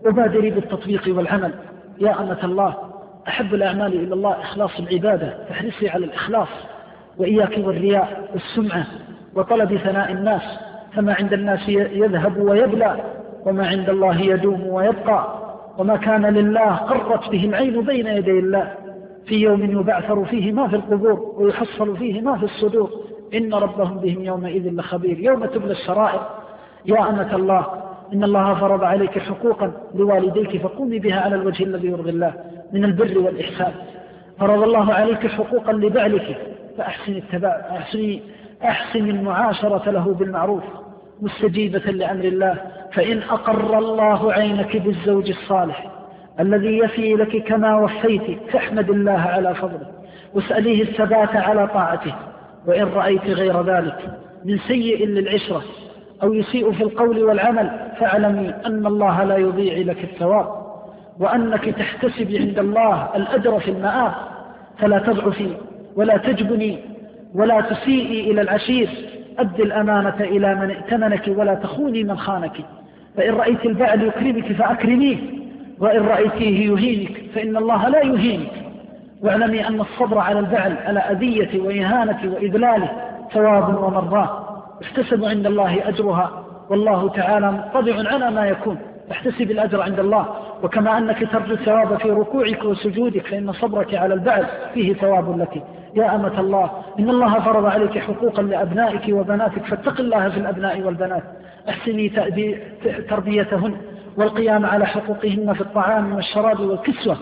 Speaker 1: وبادري بالتطبيق والعمل. يا أمة الله، أحب الأعمال إلى الله إخلاص العبادة، فاحرصي على الإخلاص، وإياك والرياء والسمعة وطلب ثناء الناس، فما عند الناس يذهب ويبلى، وما عند الله يدوم ويبقى. وما كان لله قرت به العين بين يدي الله، في يوم يبعثر فيه ما في القبور ويحصل فيه ما في الصدور، إن ربهم بهم يومئذ لخبير، يوم تبلى السرائر. يا أمة الله، إن الله فرض عليك حقوقا لوالديك فقومي بها على الوجه الذي يرضي الله من البر والإحسان. فرض الله عليك حقوقا لبعلك فأحسن التبع أحسن, أحسن المعاشرة له بالمعروف مستجيبة لأمر الله، فإن أقر الله عينك بالزوج الصالح الذي يفي لك كما وفيت فاحمد الله على فضله واسأليه الثبات على طاعته. وإن رأيت غير ذلك من سيء للعشرة أو يسيء في القول والعمل فاعلمي أن الله لا يضيع لك الثواب، وأنك تحتسب عند الله الأجر في المآب. فلا تضعفي ولا تجبني ولا تسيئي إلى العشير، أد الأمانة إلى من ائتمنك ولا تخوني من خانك. فإن رأيت البعل يكرمك فأكرميه، وإن رأيتيه يهينك فإن الله لا يهينك. واعلمي أن الصبر على البعل على أذية وإهانة وإذلاله ثواب ومرضاه، احتسب عند الله أجرها، والله تعالى مطلع على ما يكون، احتسب الأجر عند الله. وكما أنك ترجو الثواب في ركوعك وسجودك فإن صبرك على البعل فيه ثواب لك. يا أمة الله، إن الله فرض عليك حقوقا لأبنائك وبناتك، فاتق الله في الأبناء والبنات، احسني تربيتهن والقيام على حقوقهن في الطعام والشراب والكسوة،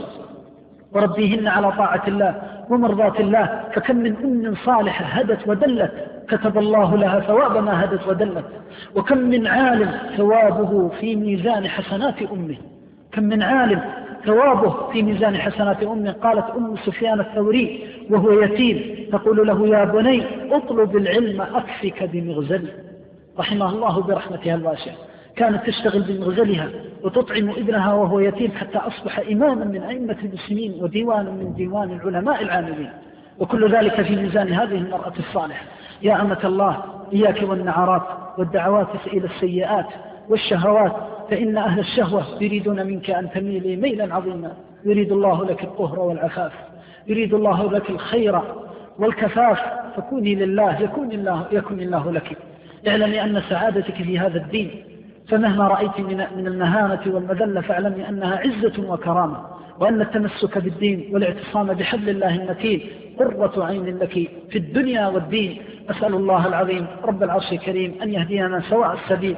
Speaker 1: وربيهن على طاعة الله ومرضاة الله. فكم من أم صالحة هدت ودلت كتب الله لها ثواب ما هدت ودلت، وكم من عالم ثوابه في ميزان حسنات أمه، كم من عالم ثوابه في ميزان حسنات أمه. قالت أم سفيان الثوري وهو يتيم تقول له: يا بني اطلب العلم أكفك بمغزل. رحمه الله برحمتها الواسعة، كانت تشتغل بمغزلها وتطعم ابنها وهو يتيم حتى أصبح إماما من أئمة المسلمين وديوان من ديوان العلماء العاملين، وكل ذلك في ميزان هذه المرأة الصالحة. يا أمة الله، إياك والنعرات والدعوات إلى السيئات والشهوات، فإن أهل الشهوة يريدون منك أن تميلي ميلا عظيما. يريد الله لك الطهر والعفاف، يريد الله لك الخير والكفاف، فكوني لله يكون الله, يكون الله لك. اعلمي أن سعادتك في هذا الدين، فمهما رأيت من المهانة والمذلة فاعلمي أنها عزة وكرامة، وأن التمسك بالدين والاعتصام بحبل الله المتين قرة عين لك في الدنيا والدين. أسأل الله العظيم رب العرش الكريم أن يهدينا سواء السبيل،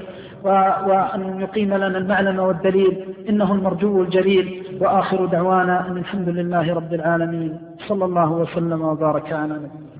Speaker 1: وأن يقيم لنا المعلم والدليل، إنه المرجو الجليل. وآخر دعوانا أن الحمد لله رب العالمين، صلى الله وسلم وبارك على نبينا.